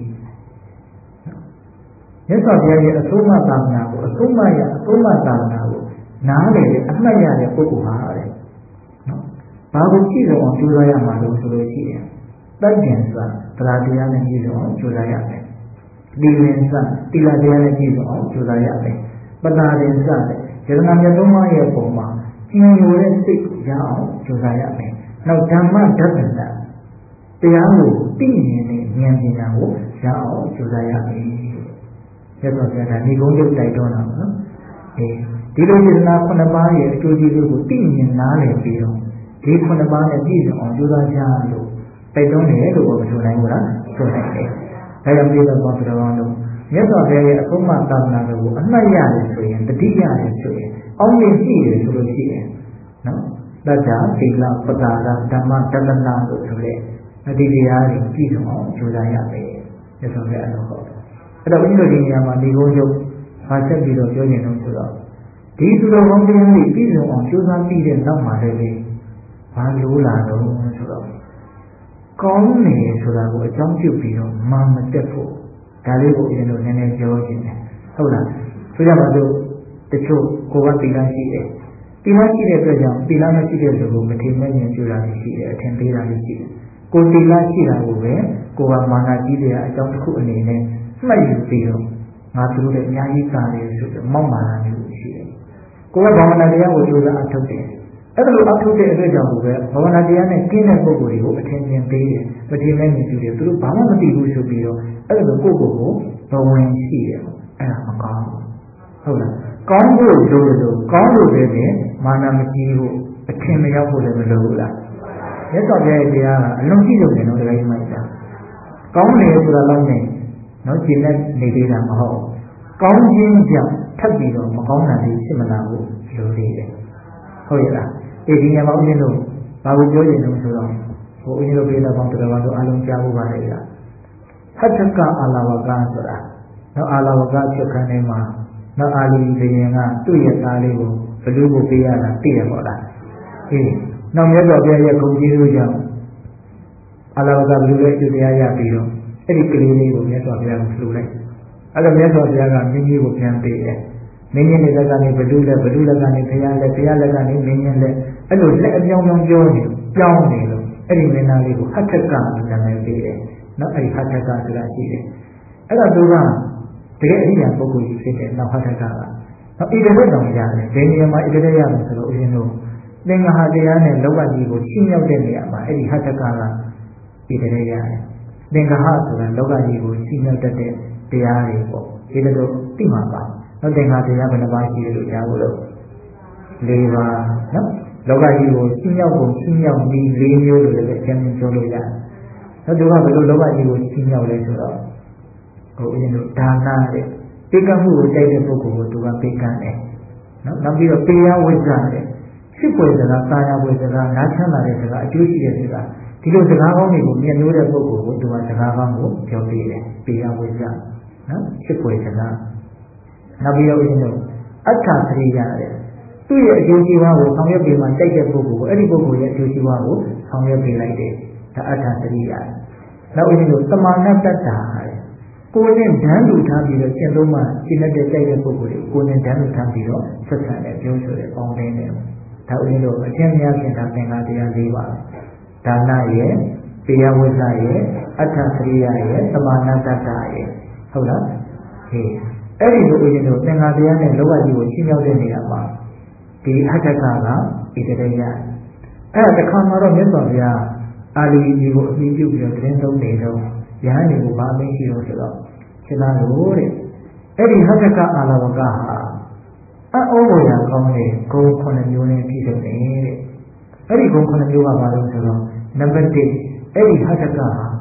Speaker 1: မြတ်စွာဘုရားရဲ့အဆုံးအမသာသနာကိုအဆုံးအမရအဆုံးအမသာသနာကိုနားလေတဲ့အမှတ်ရတဲ့ပုဂ္ဂိုလ်ဟာတဲ့နော်ဘာကိုကြည့်လို့အောင်ကြိုးစားရမှာလို့ဆိုလို့ရှိရင်တတ်ကျင်စွာတရားတရားနဲ့ကြည့်လို့အောင်ကြိုးစားရမယ်ဒီလင်စတိလာတရားနဲ့ကြည့်လို့အောင်ကြိုးစားရမယ်ပတာရင်စတဲ့ယရဏမြတ်သုံးပါးရဲ့ပုံမှာကျင်လို့တဲ့စိတ်ကိုရအောင်ကြိုးစားရမယ်နောက်ဓမ္မဓတ္တနာတရားကိုသိမြင်တဲ့ဉာဏ်ပညာကိုရအောင်ကြိုးစားရမယ်ရသော်ဆရာကဒီကုန်းကျုပ်တိုက်တွန်းတာပေါ့နော်အဲဒီလိုယရဏခုနှစ်ပါးရဲ့အကျိုးကျေးဇူးကိုသိမြင်နားလည်ပြီးတော့ဒီခုနှစ်ပါးနဲ့ပြည့်စုံအောင်ကြိုးစားကြလို့တိုက်တွန်းတယ်လို့ပြောဆိုနိုင်ဘူးလားဆိုနိုင်တယ်ဒါကြောင့်ဒီလိုပေါ့ဆိုတော့မြတ်စွာဘုရားရဲ့အဆုံးအမသာသနာတော်ကိုအမှတ်ရတယ်ဆိုရင်တတိယရတယ်ဆိုရင်အောင်းမြင်ရှိတယ်ဆိုလို့ရှိရင်နော်တတ္တာသီလပတာရဓမ္မတတနာလို့ဆိုတဲ့အဒီတရားတွေပြည့်စုံအောင်ကြိုးစားရမယ်မြတ်စွာဘုရားအလိုဟောအဲ့တော့ဘုန်းကြီးတို့ဒီနေရာမှာဒီကုန်းချုပ်ဖာဆက်ပြီးတော့ပြောနေတော့ဆိုတော့ဒီသူတော်ကောင်းတရားတွေပြည့်စုံအောင်ကြိုးစားပြီးတဲ့နောက်မှာလည်းဘာလို့လာတော့ဆိုတော့ကောင်းနေဆိုတာကိုအကြောင်းပြုပြီးတော့မာမတက်ဖို့ဒါလေးကိုအရင်တော့နည်းနည်းပြောချင်တယ်ဟုတ်လားဆိုကြပါစို့တချို့ကိုယ်ကတိလရှိတယ်တိလရှိတဲ့အတွက်ကြောင့်တိလမရှိတဲ့လူကိုမထင်မဲ့မြင်ကြတာရှိတယ်အထင်သေးတာရှိတယ်ကိုတိလရှိတာကိုပဲကိုယ်ကမာနကြီးတဲ့အကြောင်းတစ်ခုအနေနဲ့မှတ်ယူပြီးတော့ငါတို့လည်းအများကြီးစားတယ်ဆိုတော့မောက်မာတာမျိုးရှိတယ်ကိုယ်ကဘာဝနာတရားကိုကြိုးစားအထုတ်တယ်အဲ့ဒါလိုအထုတ်တဲ့အတွက်ကြောင့်ပဲဘာဝနာတရားနဲ့ကျင့်တဲ့ပုဂ္ဂိုလ်တွေကိုအထင်မြင်သေးတယ်မထင်မဲ့မြင်ကြတယ်သူတို့ဘာမှမသိဘူးဆိုပြီးတော့အဲ့ဒါလိုကိုယ့်ကိုယ်ကိုဘဝင်ရှိတယ်အဲ့ဒါမကောင်းဘူးဟုတ်လားကောင်းဖို့လိုလို့ကောင်းလို့လည်းမာနမကြီးဖို့အထင်မရောက်ဖို့လည်းမလိုဘူးလားမြတ်စွာဘုရားရဲ့တရားကအလုံးကြီးလို့နေတော့တရားကြီးမှတ်တာကောင်းတယ်ဆိုတာလည်းနဲ့နော်ကျင့်တဲ့နေသေးတာမဟုတ်ကောင်းခြင်းကြောင့်ထပ်ပြီးတော့မကောင်းတာတွေဖြစ်မလာဘူးလိုသေးတယ်ဟုတ်ရဲ့လားအေးဒီညမှာဦးဇင်းတို့ဘာကိုပြောရင်လို့ဆိုတော့ဟိုဦးဇင်းတို့ပြေတာပေါင်းတော်တော်အားလုံးကြားဖို့ပါလေကဟတ္တကအာလဝကဆိုတာနော်အာလဝကချက်ခန်းထဲမှာနော်အာလီဘယင်ကသူ့ရဲ့သားလေးကိုဘလူးကိုပေးရတာသိရပါလားအေးနောက်မြတ်စွာဘုရားရဲ့ဂုဏ်ကြီးတို့ကြောင့်အာလဝကဘလူးရဲ့အကျိုးတရားရပြီးတော့အဲ့ဒီကလေးလေးကိုမြတ်စွာဘုရားကလှူလိုက်အဲ့တော့မြတ်စွာဘုရားကမင်းကြီးကိုပြန်ပေးတယ်မင်းကြီးလက်ကနေဘလူးလက်ဘလူးလက်ကနေဘုရားလက်ဘုရားလက်ကနေမင်းကြီးလက်အဲ့လိုလက်အပြောင်းပြောင်းပြောနေပြောင်းနေလို့အဲ့ဒီမင်းသားလေးကိုဟတ္တကလို့နာမည်ပေးတယ်နော်အဲ့ဒီဟတ္တကဆိုတာရှိတယ်အဲ့တော့သူကတကယ်အရိယာပုဂ္ဂိုလ်ကြီးဖြစ်တဲ့နောက်ဟတ္တကကနော်ဣတိဝိတောင်ရတယ်ဒီနေရာမှာဣတိရရမယ်ဆိုတော့ဦးဇင်းတို့သင်္ဃဟာတရားနဲ့လောကကြီးကိုရှင်းရောက်တဲ့နေရာမှာအဲ့ဒီဟတ္တကကဣတိရရတယ်သင်္ဃဟဆိုတာလောကကြီးကိုရှင်းရောက်တဲ့တရားတွေပေါ့ဒီလိုသိမှာပါနော်သင်္ဃတရားဘယ်နှပါးရှိတယ်လို့ကြားလို့၄ပါးနော်လောကကြီးကိုရှင်းရောက်ဖို့ရှင်းရောက်ပြီး၄မျိုးလို့လည်းအကျဉ်းချင်းပြောလို့ရတယ်နော်သူကဘယ်လိုလောကကြီးကိုရှင်းရောက်လဲဆိုတော့ဟိုဦးဇင်းတို့ဒါနတဲ့ပိကမှုကိုတိုက်တဲ့ပုဂ္ဂိုလ်ကိုသူကပိကတယ်နော်နောက်ပြီးတော့ပေယဝိဇ္ဇတဲ့ဖြစ်ပေါ်စကားသာယာပေါ်စကားနားချမ်းသာတဲ့စကားအကျိုးရှိတဲ့စကားဒီလိုစကားကောင်းတွေကိုမြင်လို့တဲ့ပုဂ္ဂိုလ်ကိုသူကစကားကောင်းကိုပြောပြတယ်ပေယဝိဇ္ဇနော်ဖြစ်ပေါ်စကားနောက်ပြီးတော့ဦးဇင်းတို့အဋ္ဌသရိယတဲ့သူ့ရဲ့အကျိုးရှိပွားကိုဆောင်ရွက်ပေးမှတိုက်တဲ့ပုဂ္ဂိုလ်ကိုအဲ့ဒီပုဂ္ဂိုလ်ရဲ့အကျိုးရှိပွားကိုဆောင်ရွက်ပေးလိုက်တယ်ဒါအဋ္ဌသရိယနောက်ဦးဇင်းတို့သမာနတ္တတာကိုယ်နဲ့ဓာတ်လူထားပြီးတော့ကျင့်သုံးမှရှင်းတဲ့တိုက်တဲ့ပုဂ္ဂိုလ်တွေကိုယ်နဲ့ဓာတ်လူထားပြီးတော့ဆက်ဆံတဲ့ပြောဆိုတဲ့ပေါင်းတဲ့နဲ့ဒါဦးဇင်းတို့အချင်းများဖြင့်ဒါသင်္ဃာတရား၄ပါးဒါနရဲ့ပေယဝိဇ္ဇရဲ့အဋ္ဌသရိယရဲ့သမာနတ္တတာရဲ့ဟုတ်လားဟေးအဲ့ဒီလိုဦးဇင်းတို့သင်္ဃာတရားနဲ့လောကကြီးကိုရှင်းရောက်တဲ့နေရာမှာဒီအဋ္ဌကကဣတရေယအဲ့ဒါတခါမှတော့မြတ်စွာဘုရားအာလီကြီးကိုအမိပြုပြီးတော့တင်းသုံးနေတော့ယဟန်တွေကိုဘာမင်းရှိလို့ဆိုတော့ရှင်းလာလို့တဲ့အဲ့ဒီဟတ္တကအာလဝကဟာအဩဝရကောင်းတဲ့ဂုဏ်ခုနှစ်မျိုးနဲ့ပြည့်စုံတယ်တဲ့အဲ့ဒီဂုဏ်ခုနှစ်မျိုးကဘာလို့ဆိုတော့နံပါတ်၁အဲ့ဒီဟတ္တကဟာယ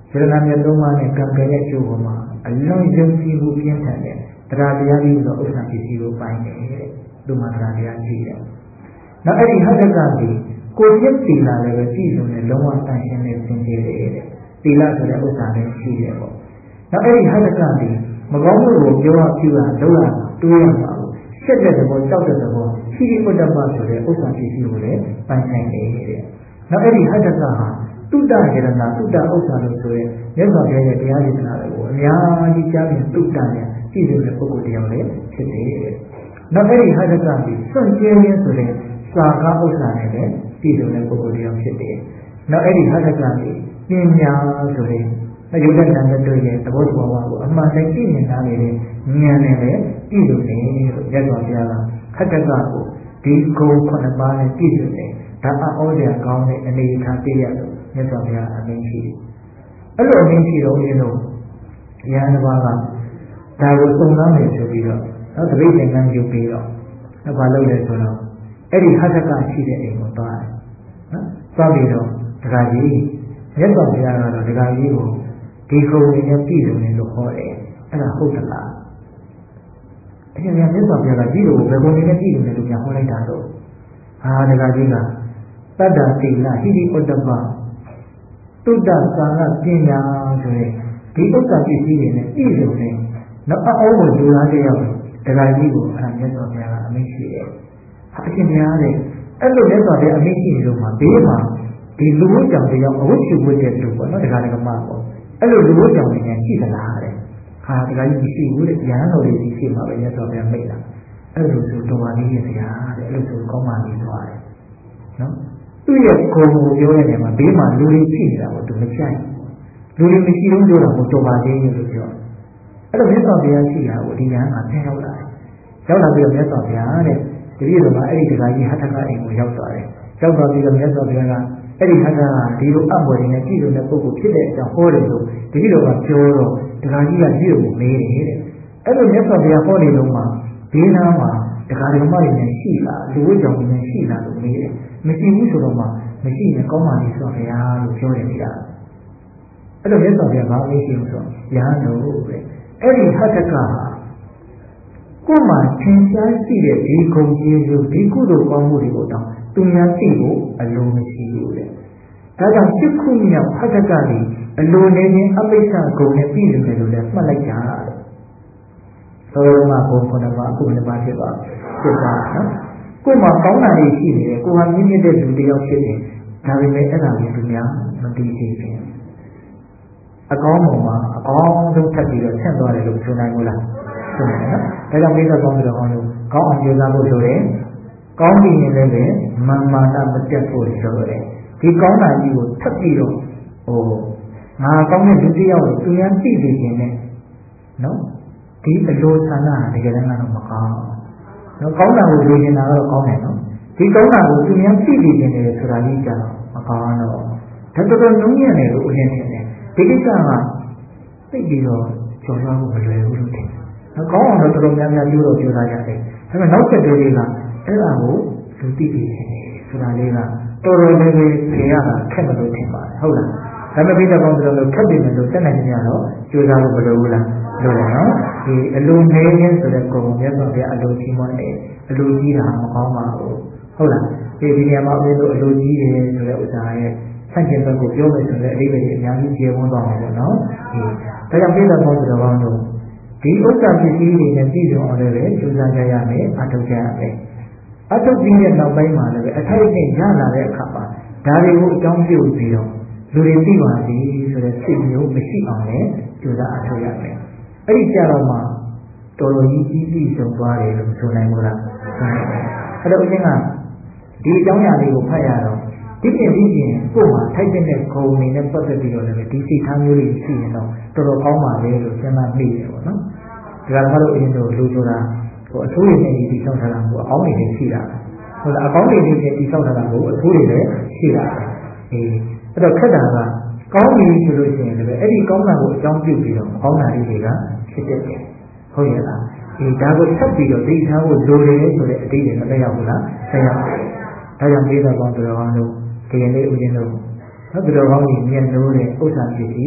Speaker 1: စေတနာမြတ်သုံးပါးနဲ့ကံကြရဲ့ကျိုးပေါ်မှာအလုံးယုံကြည်မှုပြင်းထန်တဲ့တရားတရားကြီးဆိုဥစ္စာပစ္စည်းကိုပိုင်တယ်တဲ့သူမှတရားတရားရှိတယ်။နောက်အဲ့ဒီဟတ္တကကြီးကိုယ်ရဲ့သီလလည်းပဲပြည့်စုံတဲ့လုံးဝတန်ရှင်းတဲ့စင်ကြယ်တဲ့သီလဆိုတဲ့ဥစ္စာလည်းရှိတယ်ပေါ့။နောက်အဲ့ဒီဟတ္တကကြီးမကောင်းမှုကိုပြောရပြရလုပ်ရတွေးရမှာရှက်တဲ့သဘောကြောက်တဲ့သဘောရှိရိပုတ္တပဆိုတဲ့ဥစ္စာပစ္စည်းကိုလည်းပိုင်ဆိုင်တယ်တဲ့။နောက်အဲ့ဒီဟတ္တကဟာတုတ္တရတနာတုတ္တဥစ္စာလို့ဆိုရဲမြတ်စွာဘုရားရဲ့တရားဒေသနာတွေကိုအများကြီးကြားရင်တုတ္တနဲ့ပြည့်စုံတဲ့ပုဂ္ဂိုလ်တရားလည်းဖြစ်တယ်တဲ့။နောက်အဲ့ဒီဟတ္တကကြီးစွန့်ကြဲရင်းဆိုတဲ့စာကားဥစ္စာနဲ့လည်းပြည့်စုံတဲ့ပုဂ္ဂိုလ်တရားဖြစ်တယ်။နောက်အဲ့ဒီဟတ္တကကြီးပညာဆိုတဲ့ယုတ်တဲ့ဉာဏ်နဲ့တွေ့တဲ့သဘောတဘာဝကိုအမှန်တိုင်းသိမြင်ထားနေတဲ့ဉာဏ်နဲ့လည်းပြည့်စုံတယ်လို့မြတ်စွာဘုရားကဟတ္တကကိုဒီကိုယ်ခုနှစ်ပါးနဲ့ပြည့်စုံတယ်ဒါအောဩဇာကောင်းတဲ့အနေအထားသိရလို့မြတ်စွာဘုရားအမင်းရှိတယ်။အဲ့လိုအမင်းရှိတော့ဦးဇင်းတို့ဉာဏ်တစ်ပါးကဒါကိုစုံစမ်းမယ်ဆိုပြီးတော့နောက်တပိတ်သင်္ကန်းယူပြီးတော့နောက်ဘာလုပ်လဲဆိုတော့အဲ့ဒီဟတ္တကရှိတဲ့အိမ်ကိုသွားတယ်နော်။သွားပြီးတော့ဒကာကြီးမြတ်စွာဘုရားကတော့ဒကာကြီးကိုဒီကုံတွေနဲ့ပြည့်စုံတယ်လို့ဟောတယ်။အဲ့ဒါဟုတ်သလား။အဲ့ဒီမြတ်စွာဘုရားကဒီလိုဘယ်ကုံတွေနဲ့ပြည့်စုံတယ်လို့ပြန်ဟောလိုက်တာတော့ဟာဒကာကြီးကတတ္တတိလဟိရိပုတ္တပတုတ္တသာရပညာဆိုတဲ့ဒီဥစ္စာပစ္စည်းတွေနဲ့ပြည့်စုံတဲ့နောက်အအောကိုလူသားတယောက်ဒကာကြီးကိုအဲ့ဒါမြတ်စွာဘုရားကအမိန့်ရှိတယ်။ဟာအရှင်ဘုရားတဲ့အဲ့လိုမြတ်စွာဘုရားအမိန့်ရှိနေလို့မှဘေးမှာဒီလူဝတ်ကြောင့်တယောက်အဝတ်ချွတ်တဲ့လူပေါ့နော်ဒကာဒကမပေါ့အဲ့လိုလူဝတ်ကြောင့်လည်းရှိသလားတဲ့။ဟာဒကာကြီးမရှိဘူးတဲ့ဉာဏ်တော်လေးရှိမှပဲမြတ်စွာဘုရားမိန့်တာ။အဲ့လိုဆိုတော်ပါလေးရဲ့ဗျာတဲ့အဲ့လိုဆိုကောင်းပါလိမ့်သွားတယ်နော်သူ့ရဲ့ကိုယ်ကိုပြောတဲ့နေရာမှာဘေးမှာလူတွေဖြစ်နေတာကိုသူမချိုက်လူတွေမရှိတော့ပြောတာကိုတော်ပါသေးရဲ့လို့ပြောအဲ့တော့မြတ်စွာဘုရားရှိတာကိုဒီညာကဆင်းရောက်လာတယ်ရောက်လာပြီးတော့မြတ်စွာဘုရားတဲ့တပည့်တော်ကအဲ့ဒီဒကာကြီးဟတ္တကအိမ်ကိုရောက်သွားတယ်ရောက်သွားပြီးတော့မြတ်စွာဘုရားကအဲ့ဒီဟတ္တကဒီလိုအံ့ဖွယ်နေတဲ့ပြည်စုံတဲ့ပုဂ္ဂိုလ်ဖြစ်တဲ့အကြောင်းဟောတယ်လို့တပည့်တော်ကပြောတော့ဒကာကြီးကပြည်ကိုမေးတယ်တဲ့အဲ့လိုမြတ်စွာဘုရားဟောနေတော့မှဘေးနားမှာဒကာဒကမတွေနဲ့ရှိလားလူဝိကြောင့်နဲ့ရှိလားလို့မေးတယ်မရှိဘူးဆိုတော့မှမရှိရင်ကောင်းပါလိမ့်ဆိုဘုရားလို့ပြောတယ်ဗျာအဲ့တော့မြတ်စွာဘုရားဘာမေးရှိလို့ဆိုရဟန်းတို့ပဲအဲ့ဒီဟတ္တကဟာကိုယ်မှာသင်ရှားရှိတဲ့ဒီဂုဏ်ကျေးဇူးဒီကုသိုလ်ကောင်းမှုတွေကိုတော့သူများသိဖို့အလိုမရှိဘူးတဲ့ဒါကြောင့်စစ်ခုမြောက်ဟတ္တကကြီးအလိုနေခြင်းအပိစ္ဆဂုဏ်နဲ့ပြည်နေတယ်လို့လည်းမှတ်လိုက်ကြတယ်သောရမဘုံခုနပါအခုနှစ်ပါးဖြစ်ပါဖြစ်ပါနော်ကိုယ်မှာကောင်းတာတွေရှိနေတယ်ကိုယ်ဟာမြင့်မြတ်တဲ့လူတစ်ယောက်ဖြစ်တယ်ဒါပေမဲ့အဲ့ဒါကိုသူများမသိသေးဘူးအကောင်းပုံမှာအကောင်းဆုံးထပ်ပြီးတော့ဆင့်သွားတယ်လို့ဆိုနိုင်ဘူးလားဆိုနိုင်တယ်နော်ဒါကြောင့်မိစ္ဆာကောင်းပြီးတော့ကောင်းလို့ကောင်းအောင်ကြိုးစားဖို့လိုတယ်ကောင်းပြီးရင်လည်းပဲမာမာနမပြတ်ဖို့လိုတယ်ဒီကောင်းတာကြီးကိုထပ်ပြီးတော့ဟိုငါကောင်းတဲ့လူတစ်ယောက်ကိုသူများသိစေခြင်းနဲ့နော်ဒီအလိုဆန္ဒတကယ်တမ်းကတော့မကောင်းနော်ကောင်းတာကိုလိုချင်တာကတော့ကောင်းတယ်နော်ဒီကောင်းတာကိုသူများသိနေတယ်ဆိုတာကြီးကြတော့မကောင်းတော့ဒါတော်တော်နှုံးညံ့တယ်လို့ဦးရင်းနေတယ်ဒီကိစ္စကသိပြီးတော့ကျော်လွှားဖို့မလွယ်ဘူးလို့ထင်တယ်နော်ကောင်းအောင်တော့တော်တော်များများပြောတော့ပြောသားကြတယ်ဒါပေမဲ့နောက်ဆက်တွဲတွေကအဲ့ဒါကိုလူသိပြီးတယ်ဆိုတာလေးကတော်တော်လေးပဲဖြေရတာခက်မလို့ထင်ပါတယ်ဟုတ်လားဒါပေမဲ့ပြဿနာတော်တော်ခက်ပြီမယ်လို့တက်နိုင်ကြတော့ကြိုးစားဖို့မလိုဘူးလားလို့ရနော်ဒီအလိုနေခြင်းဆိုတဲ့ကိုယ်ကိုမြတ်စွာဘုရားအလိုကြီးမွန်းတယ်အလိုကြီးတာမကောင်းပါဘူးဟုတ်လားဒီဒီနေရာမှာဦးတို့အလိုကြီးတယ်ဆိုတဲ့ဥစ္စာရဲ့ဆန့်ကျင်ဘက်ကိုပြောမယ်ဆိုတဲ့အဓိပ္ပာယ်ကြီးအများကြီးကျေဝန်းသွားမှာပေါ့နော်ဒီဒါကြောင့်ပြဿနာပေါင်းဆိုတော့တို့ဒီဥစ္စာပစ္စည်းတွေနဲ့ပြည်စုံအောင်လည်းပဲကြိုးစားကြရမယ်အထောက်ကြရမယ်အထောက်ပြီးတဲ့နောက်ပိုင်းမှာလည်းအထိုက်နဲ့ရလာတဲ့အခါမှာဒါတွေကိုအကြောင်းပြုပြီးတော့လူတွေသိပါစေဆိုတဲ့စိတ်မျိုးမရှိအောင်လည်းကြိုးစားအထောက်ရမယ်အဲ့ဒီကြတော့မှတော်တော်ကြီးကြီးပြီးဆုံးသွားတယ်လို့ဆိုနိုင်မို့လားအဲ့တော့အင်းကဒီအကြောင်းအရာလေးကိုဖတ်ရတော့ဒီပြင်ဒီပြင်ကိုယ်မှာထိုက်တဲ့ဂုဏ်တွေနဲ့ပတ်သက်ပြီးတော့လည်းဒီစိတ်ထားမျိုးလေးရှိရင်တော့တော်တော်ကောင်းပါလေလို့စဉ်းစားမိတယ်ပေါ့နော်ဒီကနေ့ကတော့အင်းတို့လူဆိုတာဟိုအဆိုးရည်နဲ့ဒီဆောက်ထားတာကိုအကောင်းတွေလည်းရှိတာဟုတ်လားအကောင်းတွေလည်းဒီဆောက်ထားတာကိုအဆိုးတွေလည်းရှိတာအေးအဲ့တော့ခက်တာကကောင်းပြီဆိုလို့ရှိရင်လည်းအဲ့ဒီကောင်းတာကိုအကြောင်းပြုပြီးတော့ကောင်းတာလေးတွေကဖြစ်တတ်တယ်ဟုတ်ရဲ့လားအေးဒါကိုဆက်ပြီးတော့သိထားဖို့လိုတယ်ဆိုတဲ့အတိတ်တွေမသက်ရောက်ဘူးလားသက်ရောက်တယ်ဒါကြောင့်ဒေသကောင်းတော်ကောင်းတို့ဒီနေ့ဦးဇင်းတို့နော်တော်ကောင်းကြီးမြတ်လို့တဲ့ဥစ္စာပစ္စည်း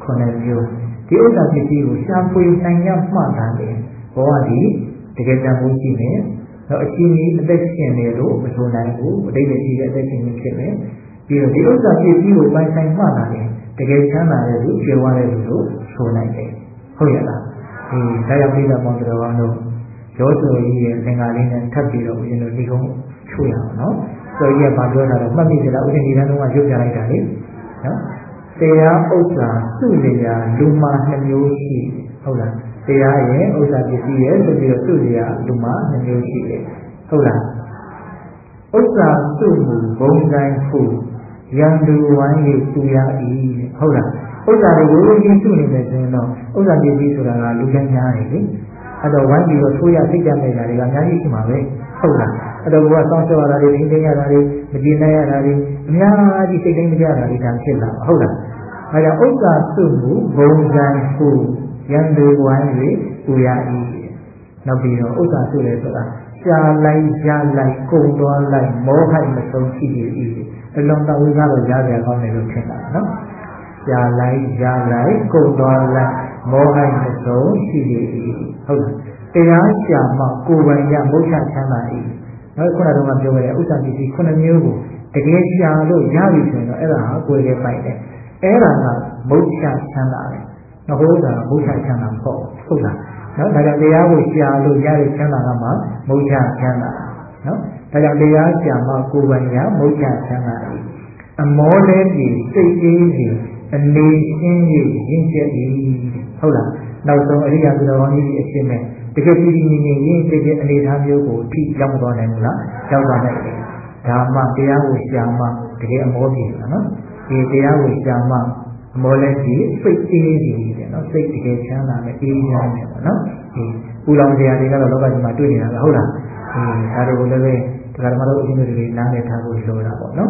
Speaker 1: khone view. The other people shampoo nanya mata or the to get them wishing now she needs the best in the room, so now they will see the best in the chimney. The other people by time mata to get China, you want to do so night. Hoyala, the Diabita Montrevano, Joso here, Bengalin and Tabito, you know, Nico, Chuya, no? So here, Padona, Mummy, that we didn't know what you got it. They are Osa, Sulia, Luma, and Yoshi. Hola, they are here, Osa, the Sia, the Sulia, Luma, and Yoshi. Hola, Osa, Sumu, Bongai, Fu, Yandu, Wani, Suya, E. Hola, Osa, the Wooden Sunin, no, Osa, the Visura, Luganyari. Other one, you were Suya, Sigama, Nari, Mave. Hola, other was also a rally, Medina, Nari, taking the gallery, and Chilla. Hola. I also assume Bonzan Fu, Yandu Wani, Uyai. Now, be no Osa Sula, Shalai, Jalai, Kondor, like Mohai, the Son City, along the Uzara Jaya on the lieutenant, no? Jalai, Jalai, Kondor, like Mohai, the Son City. Hold on. They are Shama, Kuwaya, Mocha Chanai. Now, Kuna Joe, Usa, Kuna Mugu, the great Shalo, Yavi, Era, go get by them. Era, Mocha Chanai. Now, hold on, Mocha Chanai, hold on. No, that they are with Shalo, Yavi Chanama, Mocha Chanai. No, that they are Shama, Kuwaya, Mocha Chanai. A more than this, say easy, a nation is hold on. Now, so I have the only achievement. The getting in the have you go, teach young one and la, Yama, Dama, the Awu Shama, the Amobi, no? The Awu Shama, Moleti, speak easy, no, speak the Chana, the Asian, no? Ulang the Adina, the Logan Matuina, hold on. That will away, the Ramado University, Nana Tabu Lola, no?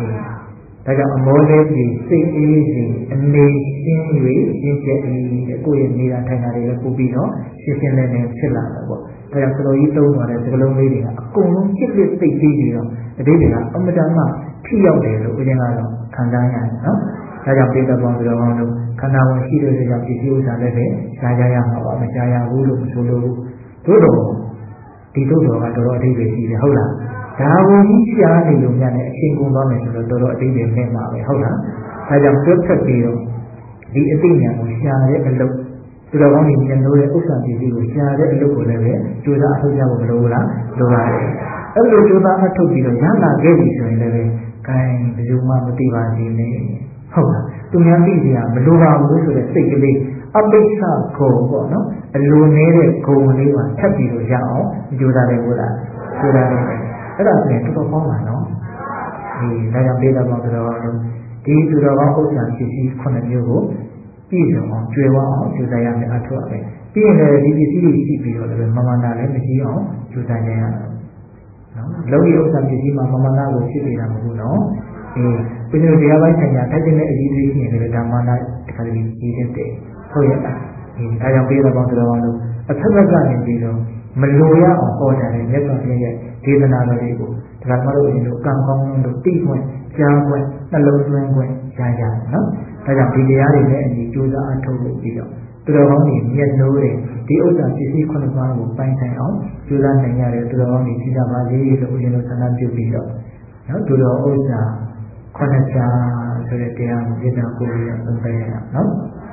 Speaker 1: That a Moleti, speak easy, and nation way, since go in near Tanari, Kubino. Chicken and Chilla. They are so you don't want to go reading. A cool chip is big video. A video, a madama, tea out there within our Kandana. I have been about the Rondo, Kanawa, she does have to use a levy, Shaya, Machaya, Hulu, Sulu, Todo. The Todo, I don't know, David, the Hola. Tahu Misha, the Union, a single moment to the Todo, David, Nema, Hola. I have just a video. The opinion was Shaya and look. To the one in the Osa, you share the local level, to the Atoja Lola, Lola. Every Juma to be the Yana Gay level, kind Zuma Motiva Zine. Hola, to Miandia, Melura, to the Sikili, a big star call, no? A lunatic call, happy to Yao, Juda Regula, Juda. That is to the Homa, no? The Nayam about the Rondo, the to the Osa, she sees Conamugo. ပြည်စုံအောင်ကျွေးဝအောင်ကြိုးစားရမယ်အထောက်အပံ့ပြီးရင်လည်းဒီပစ္စည်းတွေရှိပြီးတော့လည်းမမနာလည်းမရှိအောင်ကြိုးစားကြရအောင်နော်လောကီဥစ္စာပစ္စည်းမှာမမနာကိုဖြစ်နေတာမဟုတ်နော်အေးဘယ်လိုတရားပိုင်းဆိုင်ရာထိုက်တဲ့အရေးကြီးရှိရင်လည်းဓမ္မနာတခါတည်းကြီးတဲ့ဟုတ်ရဲ့လားအေးဒါကြောင့်ပြေတော့ပေါင်းတော်လို့အထက်ဘက်ကနေပြီးတော့မလိုရအောင်ဟောတာလေမြတ်စွာဘုရားရဲ့ဒေသနာတော်တွေကိုဒါကမှတော့ဒီလိုကံကောင်းလို့သိခွင့်ကြားခွင့်နှလုံးသွင်းခွင့်ရကြတယ်နော်ဒါကြောင့်ဒီတရားတွေနဲ့အညီကြိုးစားအထောက်လုပ်ပြီးတော့သူတော်ကောင်းတွေမျက်နှိုးတဲ့ဒီဥစ္စာပစ္စည်းခုနှစ်ပါးကိုပိုင်ဆိုင်အောင်ကြိုးစားနိုင်ရတဲ့သူတော်ကောင်းတွေရှိကြပါစေလို့ဦးဇင်းတို့ဆန္ဒပြုပြီးတော့နော်သူတော်ဥစ္စာခုနှစ်ချာဆိုတဲ့တရားကိုပြတာကိုရအောင်ပြရအောင်နော်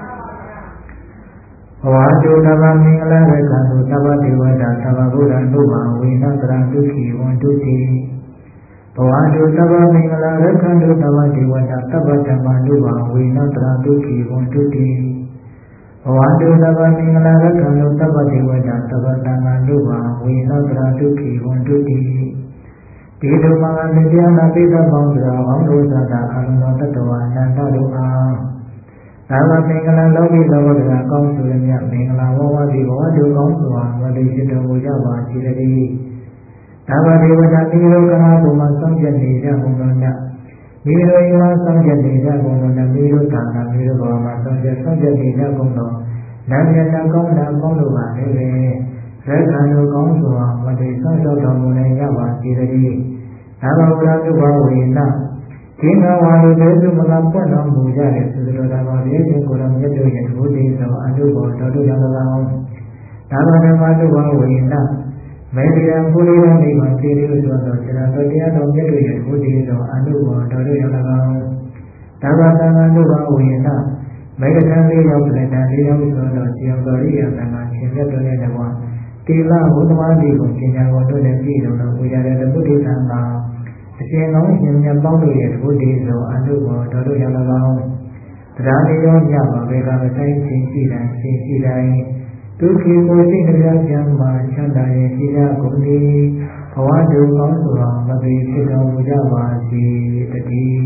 Speaker 1: ဘဝတုတဗ္ဗမင်္ဂလာရကံတုတဗ္ဗဒေဝတာသဗ္ဗဗုဒ္ဓနုဘာဝိနတရံဒုက္ခိဝန္တုတိဘဝတုတဗ္ဗမင်္ဂလာရကံတုတဗ္ဗဒေဝတာသဗ္ဗဓမ္မနုဘာဝိနတရံဒုက္ခိဝန္တုတိဘဝတုတဗ္ဗမင်္ဂလာရကံတုတဗ္ဗဒေဝတာသဗ္ဗဓမ္မနုဘာဝိနတရံဒုက္ခိဝန္တုတိဒီဓမ္မအတရားနာပိသပေါင်းစွာအောင်လို့သာသာအလုံးစုံတတ္တဝါအနန္တတို့အားသာဝမင်္ဂလာလောကီလောကဓာကောင်းဆိုရမြတ်မင်္ဂလာဝဝတိဘဝတုကောင်းစွာမတိရှိတော်မူကြပါစေတည်းသာဝဒေဝတာတိရောကနာဘုံမှာစောင့်ကြနေကြကုန်သောညမိမိတို့အိမ်မှာစောင့်ကြနေကြကုန်သောမိမိတို့ဌာနမိမိတို့ဘဝမှာစောင့်ကြစောင့်ကြနေကြကုန်သောနာမည်နာကောင်းတာကောင်းလို့ပါလေပဲရက်ခန္ဓာကောင်းစွာမတိစောင့်ရှောက်တော်မူနိုင်ကြပါစေတည်းသာဝရတုဘဝေနဒီငါဝါလူတွေသူမကပွင့်တော်မူကြတဲ့သုတတော်တာပါရဲ့ရှင်ကိုယ်တော်မြတ်တို့ရဲ့ဘုဒ္ဓသောအတုဘောတော်တို့ကြောင့်၎င်းဒါမဓမ္မတုဘောဝိညာဏမေတ္တာပုရိသနိဗ္ဗာန်သိရိသောသောစေတတော်တရားတော်မြတ်တို့ရဲ့ဘုဒ္ဓသောအတုဘောတော်တို့ကြောင့်၎င်းဒါမသံဃာတုဘောဝိညာဏမေတ္တာလေးရောက်တဲ့တန်လေးရောက်သောသောဇေယျတော်ရိယသံဃာရှင်မြတ်တို့ရဲ့တကွာတိလဘုဒ္ဓမာတိကိုပညာတော်တို့နဲ့ပြည့်စုံတော်မူကြတဲ့ဘုဒ္ဓသံဃာအရှင်ကောင်းရှင်မြတ်ပေါင်းတို့ရဲ့ဘုဒ္ဓသောအနုဘောတော်တို့ကြောင့်၎င်းတရားလေးရောညပါဘေကမဆိုင်ရှင်ရှိတိုင်းရှင်ရှိတိုင်းဒုက္ခိကိုစိတ်နှပြချမ်းမှချမ်းသာရဲ့ရှိကြကုန်သည်ဘဝတုကောင်းစွာမသွေဖြစ်တော်မူကြပါစေတည်း